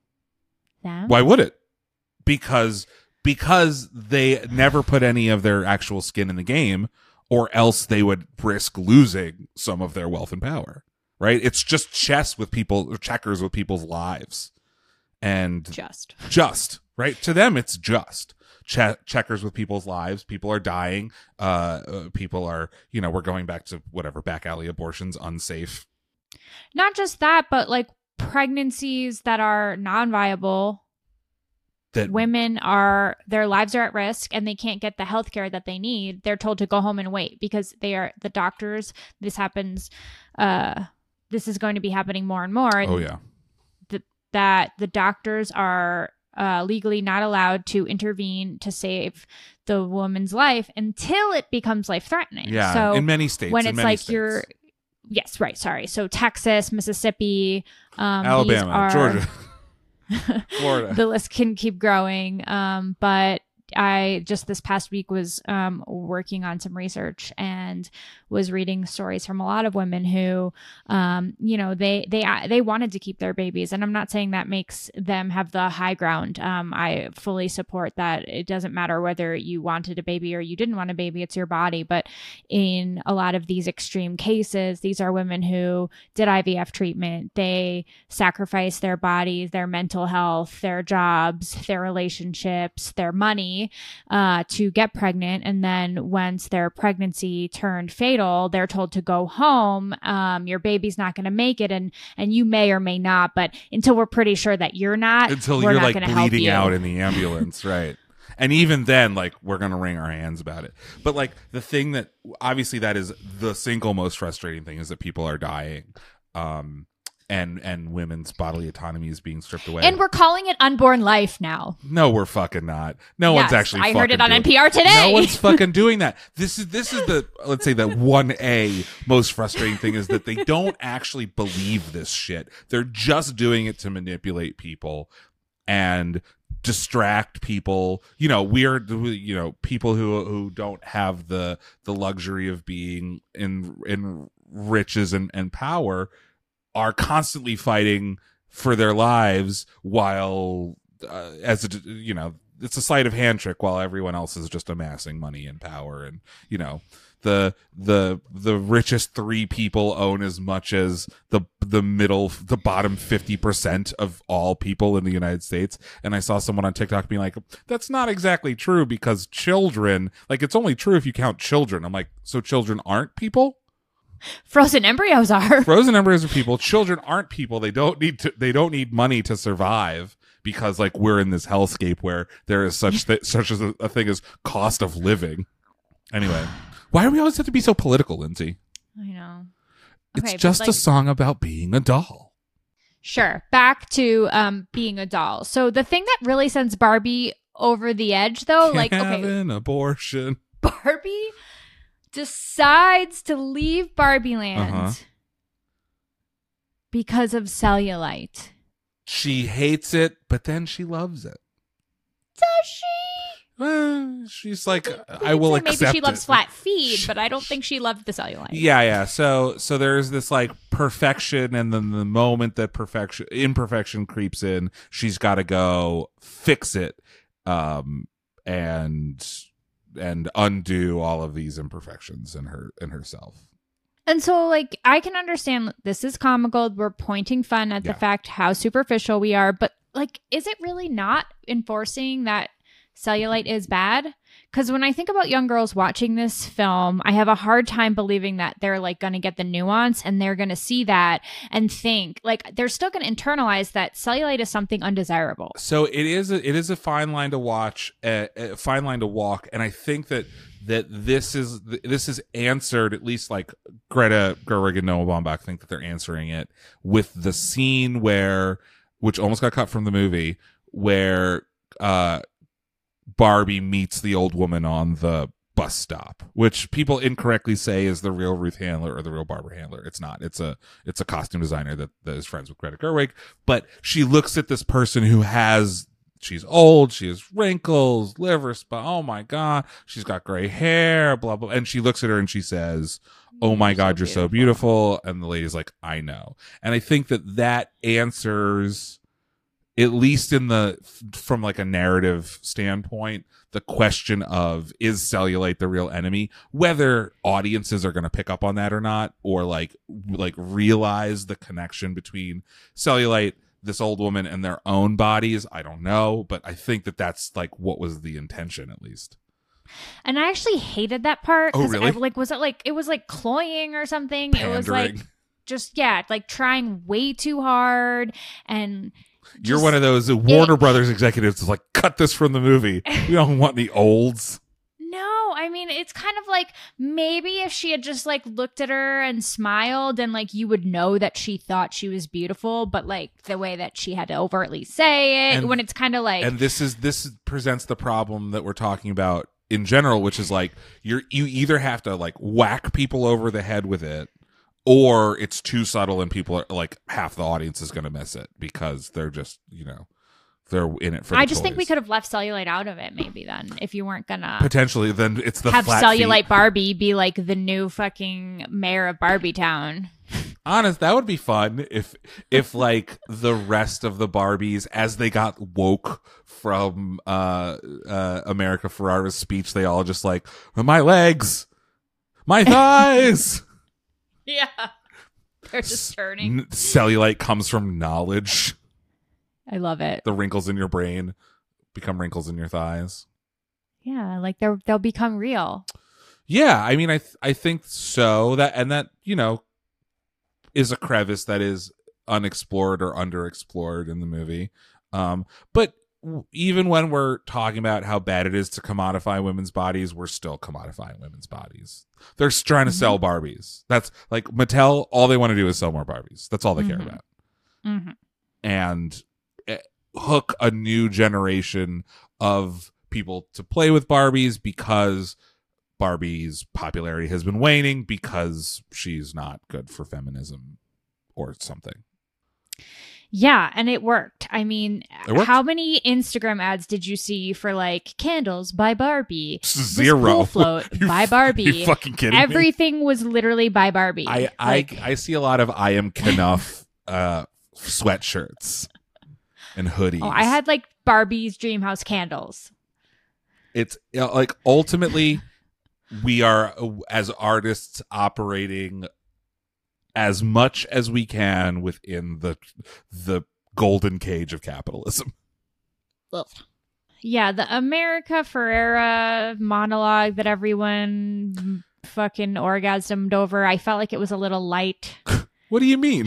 them. Why would it? Because because they never put any of their actual skin in the game, or else they would risk losing some of their wealth and power. Right? It's just chess with people, or checkers with people's lives, and just just right to them. It's just che- checkers with people's lives. People are dying. Uh, uh, people are you know we're going back to whatever back alley abortions, unsafe. Not just that, but like pregnancies that are non-viable. That women are, their lives are at risk and they can't get the health care that they need. They're told to go home and wait because they are the doctors. This happens. Uh, this is going to be happening more and more. Oh yeah. The, that the doctors are uh, legally not allowed to intervene to save the woman's life until it becomes life threatening. Yeah. So in many states, when in it's many like states. you're, yes, right. Sorry. So Texas, Mississippi, um, Alabama, these are, Georgia. Florida. The list can keep growing. Um, but I just this past week was um, working on some research and was reading stories from a lot of women who, um, you know, they they they wanted to keep their babies, and I'm not saying that makes them have the high ground. Um, I fully support that. It doesn't matter whether you wanted a baby or you didn't want a baby; it's your body. But in a lot of these extreme cases, these are women who did I V F treatment. They sacrificed their bodies, their mental health, their jobs, their relationships, their money uh, to get pregnant. And then once their pregnancy turned fatal, they're told to go home. Um, your baby's not going to make it. And, and you may or may not, but until we're pretty sure that you're not, until we're you're not like gonna help bleeding you. out in the ambulance. Right. And even then, like, we're going to wring our hands about it. But like the thing that obviously that is the single most frustrating thing is that people are dying. Um, and and women's bodily autonomy is being stripped away. And we're calling it unborn life now. No, we're fucking not. No Yes, one's actually. I heard it fucking on doing- N P R today. No one's fucking doing that. This is this is the let's say the one A most frustrating thing is that they don't actually believe this shit. They're just doing it to manipulate people and distract people, you know, weird, you know, people who who don't have the the luxury of being in in riches and, and power are constantly fighting for their lives while uh, as a, you know, it's a sleight of hand trick while everyone else is just amassing money and power. And, you know, the the the richest three people own as much as the the middle the bottom fifty percent of all people in the United States. And I saw someone on TikTok being like, that's not exactly true, because children, like, it's only true if you count children. I'm like, so children aren't people? Frozen embryos are. Frozen embryos are people. Children aren't people. They don't need to they don't need money to survive, because like we're in this hellscape where there is such th- such as a, a thing as cost of living. Anyway, why do we always have to be so political, Lindsay? I know. It's Okay, but, just like- a song about being a doll. Sure. Back to um being a doll. So the thing that really sends Barbie over the edge, though, Can't like, have okay, an abortion. Barbie decides to leave Barbie Land Uh-huh. because of cellulite. She hates it, but then she loves it. Does she? Well, she's like, I will Maybe accept she loves it. flat feet, but I don't think she loved the cellulite. Yeah, yeah. So, so there's this like perfection, and then the moment that perfection, imperfection creeps in, she's got to go fix it, um, and and undo all of these imperfections in her in herself. And so, like, I can understand this is comical. We're pointing fun at Yeah. the fact how superficial we are, but like, is it really not enforcing that cellulite is bad? Because when I think about young girls watching this film, I have a hard time believing that they're like going to get the nuance and they're going to see that and think like they're still going to internalize that cellulite is something undesirable. So it is a, it is a fine line to watch, a, a fine line to walk, and I think that that this is this is answered, at least like Greta Gerwig and Noah Baumbach think that they're answering it with the scene where, which almost got cut from the movie, where uh, Barbie meets the old woman on the bus stop, which people incorrectly say is the real Ruth Handler or the real Barbara Handler. It's not. It's a it's a costume designer that, that is friends with Greta Gerwig. But she looks at this person who has, she's old, she has wrinkles, liver spot. Oh my God, she's got gray hair, blah blah. And she looks at her and she says, "Oh my God, you're so beautiful." And the lady's like, "I know." And I think that that answers, at least in the from like a narrative standpoint, the question of, is cellulite the real enemy? Whether audiences are going to pick up on that or not, or like like realize the connection between cellulite, this old woman, and their own bodies, I don't know. But I think that that's like what was the intention, at least. And I actually hated that part. Oh, 'cause really? I, like, was it like it was like cloying or something? It was like Pandering. just yeah, like trying way too hard and. You're just- one of those Warner Brothers executives that's like, cut this from the movie. We don't want the olds. No, I mean, it's kind of like maybe if she had just like looked at her and smiled, and like you would know that she thought she was beautiful, but like the way that she had to overtly say it, And- when it's kind of like, And this is this presents the problem that we're talking about in general, which is like you're you either have to like whack people over the head with it, or it's too subtle and people are like, half the audience is going to miss it because they're just, you know, they're in it for the I just think we toys. could have left cellulite out of it maybe then, if you weren't gonna Potentially, then it's the have flat cellulite feet. Barbie be like the new fucking mayor of Barbie Town. Honest, that would be fun if if like the rest of the Barbies, as they got woke from uh uh America Ferrera's speech, they all just like, my legs, my thighs. Yeah, they're just turning. N- cellulite comes from knowledge. I love it. The wrinkles in your brain become wrinkles in your thighs. Yeah, like they're they'll become real. Yeah, I mean, I th- I think so. That and that, you know, is a crevice that is unexplored or underexplored in the movie. Um, but w- even when we're talking about how bad it is to commodify women's bodies, we're still commodifying women's bodies. They're s- trying to Mm-hmm. sell Barbies. That's like Mattel. All they want to do is sell more Barbies. That's all they care Mhm. about. Mm-hmm. And eh, hook a new generation of people to play with Barbies, because Barbie's popularity has been waning because she's not good for feminism or something. Yeah, and it worked. I mean, It worked. how many Instagram ads did you see for like candles by Barbie? This Zero. pool float You by f- Barbie. you fucking kidding me? Everything was literally by Barbie. I Like, I I see a lot of I am Knuff uh, sweatshirts and hoodies. oh, I had like Barbie's dream house candles. It's you know, like ultimately we are uh, as artists operating as much as we can within the the golden cage of capitalism. Yeah, the America Ferrera monologue that everyone fucking orgasmed over, I felt like it was a little light. What do you mean?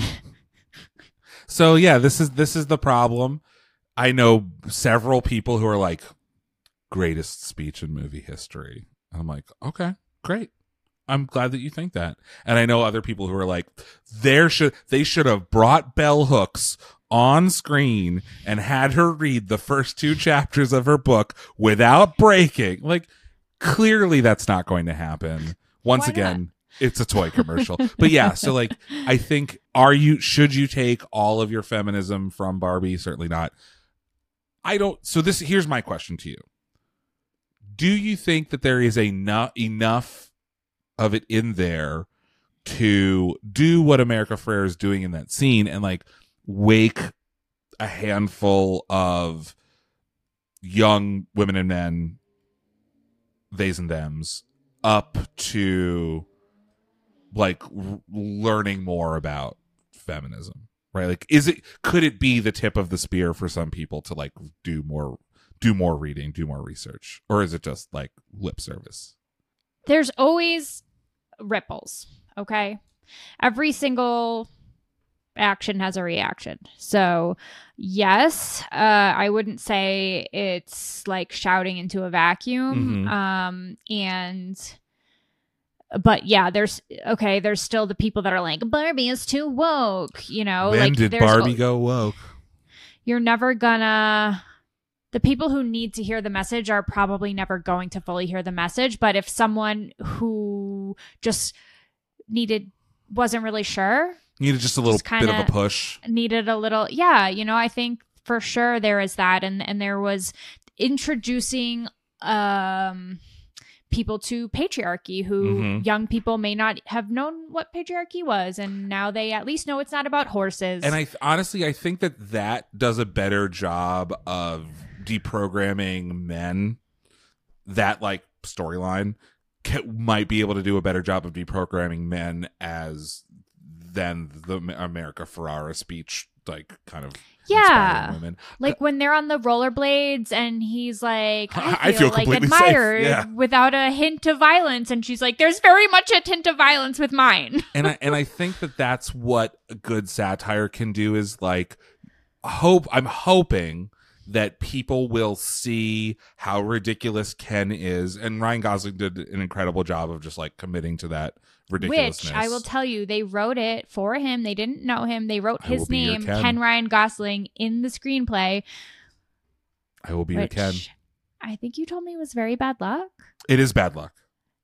So yeah, this is this is the problem. I know several people who are like greatest speech in movie history. And I'm like, okay, great. I'm glad that you think that. And I know other people who are like, there should they should have brought Bell Hooks on screen and had her read the first two chapters of her book without breaking. Like, clearly that's not going to happen. Once Why again, not? it's a toy commercial. But yeah, so like I think are you should you take all of your feminism from Barbie? Certainly not. I don't so this here's my question to you. Do you think that there is enough enough of it in there to do what America Ferrera is doing in that scene and like wake a handful of young women and men, theys and thems, up to like r- learning more about feminism, right? Like, is it could it be the tip of the spear for some people to like do more, do more reading, do more research, or is it just like lip service? There's always ripples, okay? Every single action has a reaction. So, yes, uh, I wouldn't say it's like shouting into a vacuum. Mhm. Um, and, but yeah, there's, okay, there's still the people that are like, Barbie is too woke, you know? When like, did there's- Barbie go woke? You're never gonna. The people who need to hear the message are probably never going to fully hear the message. But if someone who just needed, wasn't really sure, Needed just a little Just bit of a kinda push. needed a little, yeah, you know, I think for sure there is that. And, and there was introducing um, people to patriarchy who Mhm. young people may not have known what patriarchy was. And now they at least know it's not about horses. And I th- honestly, I think that that does a better job of deprogramming men. That like storyline ca- might be able to do a better job of deprogramming men as than the Ma- America Ferrera speech, like kind of Yeah. inspiring women. Like when they're on the rollerblades and he's like, I feel, I feel like completely safe, admired yeah. without a hint of violence. And she's like, there's very much a hint of violence with mine. and I and I think that that's what a good satire can do is like hope. I'm hoping that people will see how ridiculous Ken is, and Ryan Gosling did an incredible job of just like committing to that ridiculousness. Which I will tell you, they wrote it for him. They didn't know him. They wrote I will his be your name, Ken. Ken Ryan Gosling, in the screenplay. I will be your Which Ken. I think you told me was very bad luck, It is bad luck.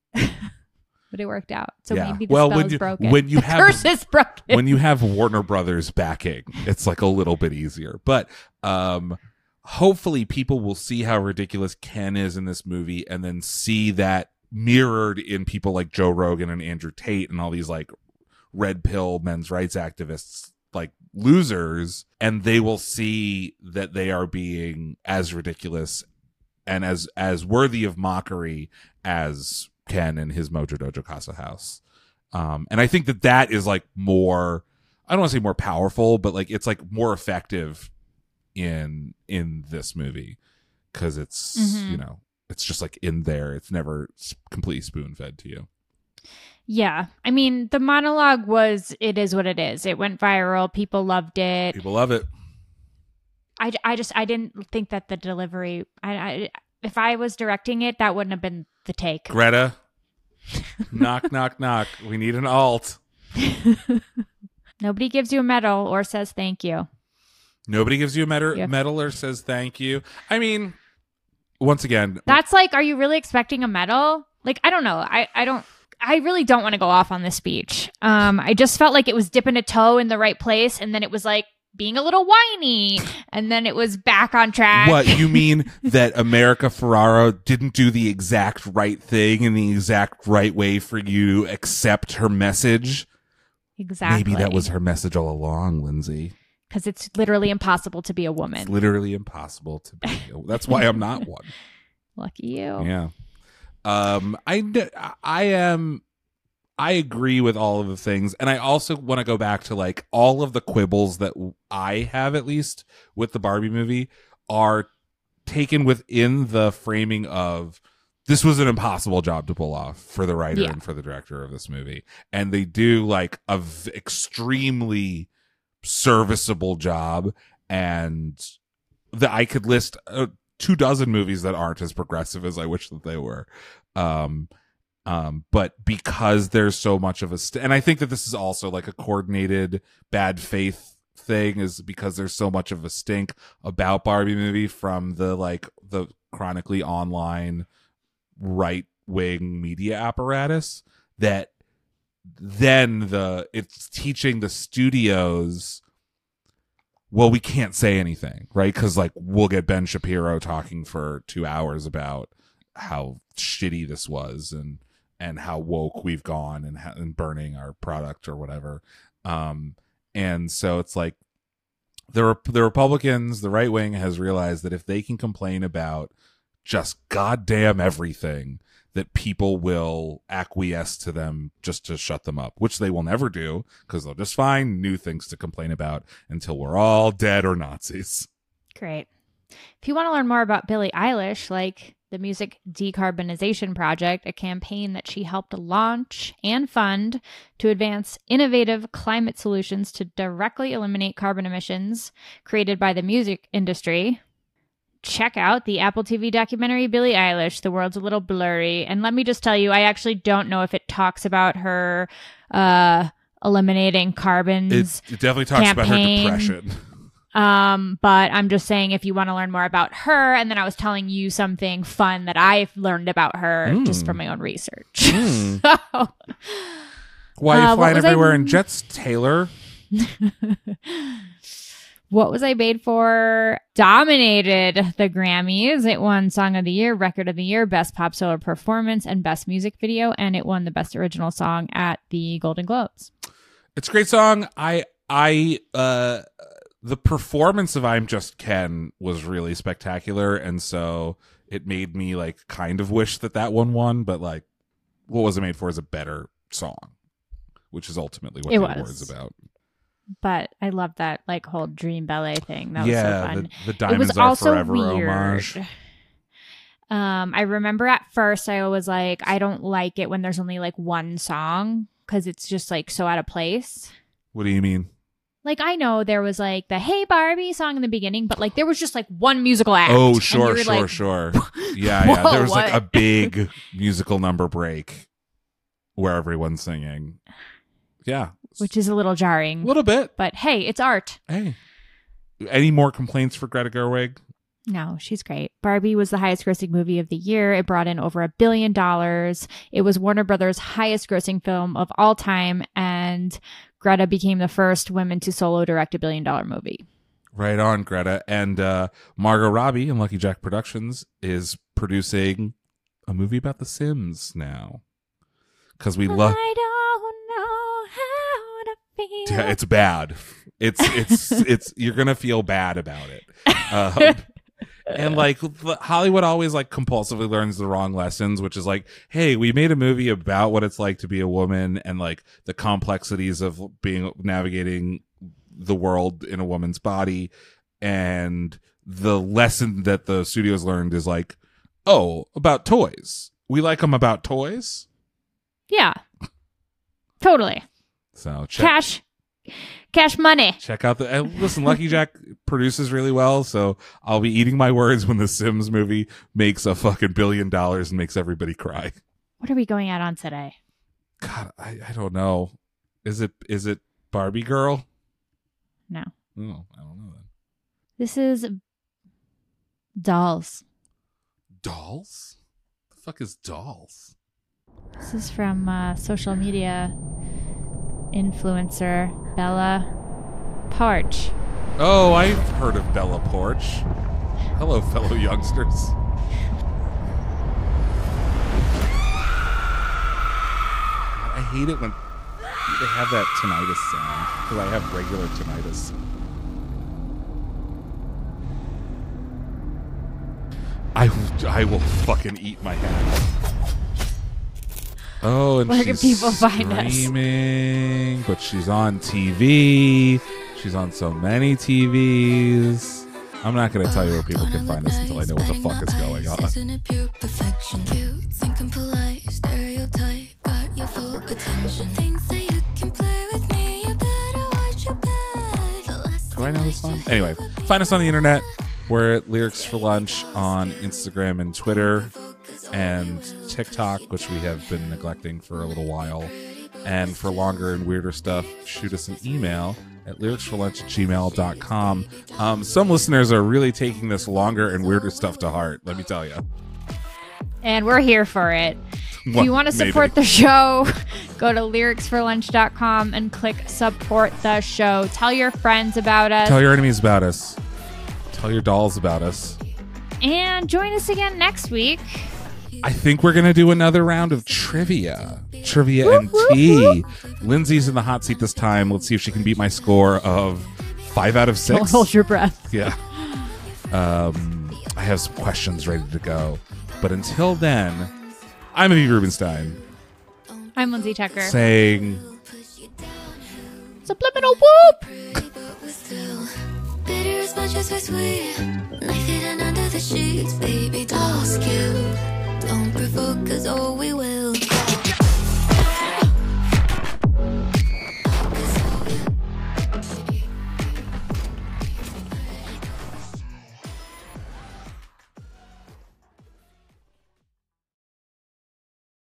but it worked out. So Yeah. maybe the Well, spell when is you- broken. when you the have- curse is broken. When you have Warner Brothers backing, it's like a little bit easier. But um hopefully people will see how ridiculous Ken is in this movie and then see that mirrored in people like Joe Rogan and Andrew Tate and all these like red pill men's rights activists, like losers, and they will see that they are being as ridiculous and as as worthy of mockery as Ken and his Mojo Dojo Casa House. Um, and I think that that is like more, I don't want to say more powerful, but like it's like more effective in in this movie because it's Mhm. you know it's just like in there. It's never s- completely spoon fed to you. Yeah. I mean, the monologue was, it is what it is. It went viral. People loved it. People love it. I, I just, I didn't think that the delivery, I, I, if I was directing it, that wouldn't have been the take. Greta, knock knock knock. We need an alt. Nobody gives you a medal or says thank you. Nobody gives you a medal, Yeah. medal or says thank you. I mean, once again, That's like, are you really expecting a medal? Like, I don't know. I, I don't, I really don't want to go off on this speech. Um, I just felt like it was dipping a toe in the right place. And then it was like, being a little whiny, and then it was back on track. What, you mean that America Ferraro didn't do the exact right thing in the exact right way for you to accept her message? Exactly. Maybe that was her message all along, Lindsay. Because it's literally impossible to be a woman. It's literally impossible to be. That's why I'm not one. Lucky you. Yeah. Um, I, I am, I agree with all of the things. And I also want to go back to like all of the quibbles that I have, at least with the Barbie movie, are taken within the framing of this was an impossible job to pull off for the writer Yeah. and for the director of this movie. And they do like a v- extremely serviceable job. And that I could list uh, two dozen movies that aren't as progressive as I wish that they were. Um, um, but because there's so much of a, st- and I think that this is also like a coordinated bad faith thing, is because there's so much of a stink about Barbie movie from the, like the chronically online right wing media apparatus, that then the, it's teaching the studios, well, we can't say anything, right? Because like we'll get Ben Shapiro talking for two hours about how shitty this was and and how woke we've gone and, ha- and burning our product or whatever. Um, and so it's like the Re- the Republicans, the right wing, has realized that if they can complain about just goddamn everything, that people will acquiesce to them just to shut them up, which they will never do, because they'll just find new things to complain about until we're all dead or Nazis. Great. If you want to learn more about Billie Eilish, like the Music Decarbonization Project, a campaign that she helped launch and fund to advance innovative climate solutions to directly eliminate carbon emissions created by the music industry, check out the Apple T V documentary Billie Eilish, The World's a Little Blurry. And let me just tell you, I actually don't know if it talks about her uh, eliminating carbons. It, it definitely talks campaign. about her depression. Um, but I'm just saying, if you want to learn more about her, and then I was telling you something fun that I've learned about her Mm. just from my own research. Mm. So, Why are you uh, what flying was everywhere I- in jets, Taylor? What Was I Made For dominated the Grammys. It won Song of the Year, Record of the Year, Best Pop Solo Performance, and Best Music Video, and it won the Best Original Song at the Golden Globes. It's a great song. I, I, uh, the performance of I'm Just Ken was really spectacular. And so it made me like kind of wish that that one won, but like What Was It Made For is a better song, which is ultimately what It the was. award's about. But I love that like whole Dream Ballet thing. That Yeah, was so fun. the- the it Diamonds was Are also Forever weird. homage. Um, I remember at first I was like, I don't like it when there's only like one song, because it's just like so out of place. What do you mean? Like, I know there was like the Hey Barbie song in the beginning, but like there was just like one musical act. Oh, and sure, you're sure, like, sure. Yeah, yeah. Whoa, There was like what? a big musical number break where everyone's singing. Yeah. Which is a little jarring. A little bit. But hey, it's art. Hey. Any more complaints for Greta Gerwig? No, she's great. Barbie was the highest grossing movie of the year. It brought in over a billion dollars. It was Warner Brothers' highest grossing film of all time. And Greta became the first woman to solo direct a billion dollar movie. Right on, Greta. And uh, Margot Robbie and Lucky Jack Productions is producing a movie about The Sims now. Because we love... I don't know how to feel. Yeah, it's bad. It's it's it's you're gonna feel bad about it. Um, and like Hollywood always like compulsively learns the wrong lessons, which is like, hey, we made a movie about what it's like to be a woman and like the complexities of being navigating the world in a woman's body, and the lesson that the studios learned is like, oh, about toys. We like them about toys. Yeah. Totally. So check, Cash. Cash money. check out the uh, listen. Lucky Jack produces really well, so I'll be eating my words when the Sims movie makes a fucking billion dollars and makes everybody cry. What are we going out on today? God, I, I don't know. Is it is it Barbie Girl? No. Oh, I don't know then. This is Dolls. Dolls? The fuck is Dolls? This is from uh, social media influencer Bella Parch. Oh, I've heard of Bella Porch. Hello, fellow youngsters. I hate it when they have that tinnitus sound, because I have regular tinnitus. I, I will fucking eat my hat. Oh, and Where can she's people find us? streaming, but she's on T V. She's on so many T Vs. I'm not going to tell you where people can find us until I know what the fuck is going on. Isn't it pure perfection? Cute, thinking polite, stereotype, got your full attention. Thinks that you can play with me, you better watch your back. Do I know this song? Anyway, find us on the internet. We're at Lyrics for Lunch on Instagram and Twitter and TikTok, which we have been neglecting for a little while. And for longer and weirder stuff, shoot us an email at lyricsforlunch at gmail dot com. Um, some listeners are really taking this longer and weirder stuff to heart, let me tell you. And we're here for it. If Well, you want to support maybe. the show, go to lyrics for lunch dot com and click support the show. Tell your friends about us. Tell your enemies about us. Tell your dolls about us. And join us again next week. I think we're going to do another round of trivia. Trivia and tea. Lindsay's in the hot seat this time. Let's see if she can beat my score of five out of six. Don't hold your breath. Yeah. Um, I have some questions ready to go. But until then, I'm Aviv Rubenstein I'm Lindsay Tucker. saying, Subliminal whoop! Bitter as much as we're sweet. Knife hidden under the sheets, baby, don't ask you. Don't provoke, cause all we will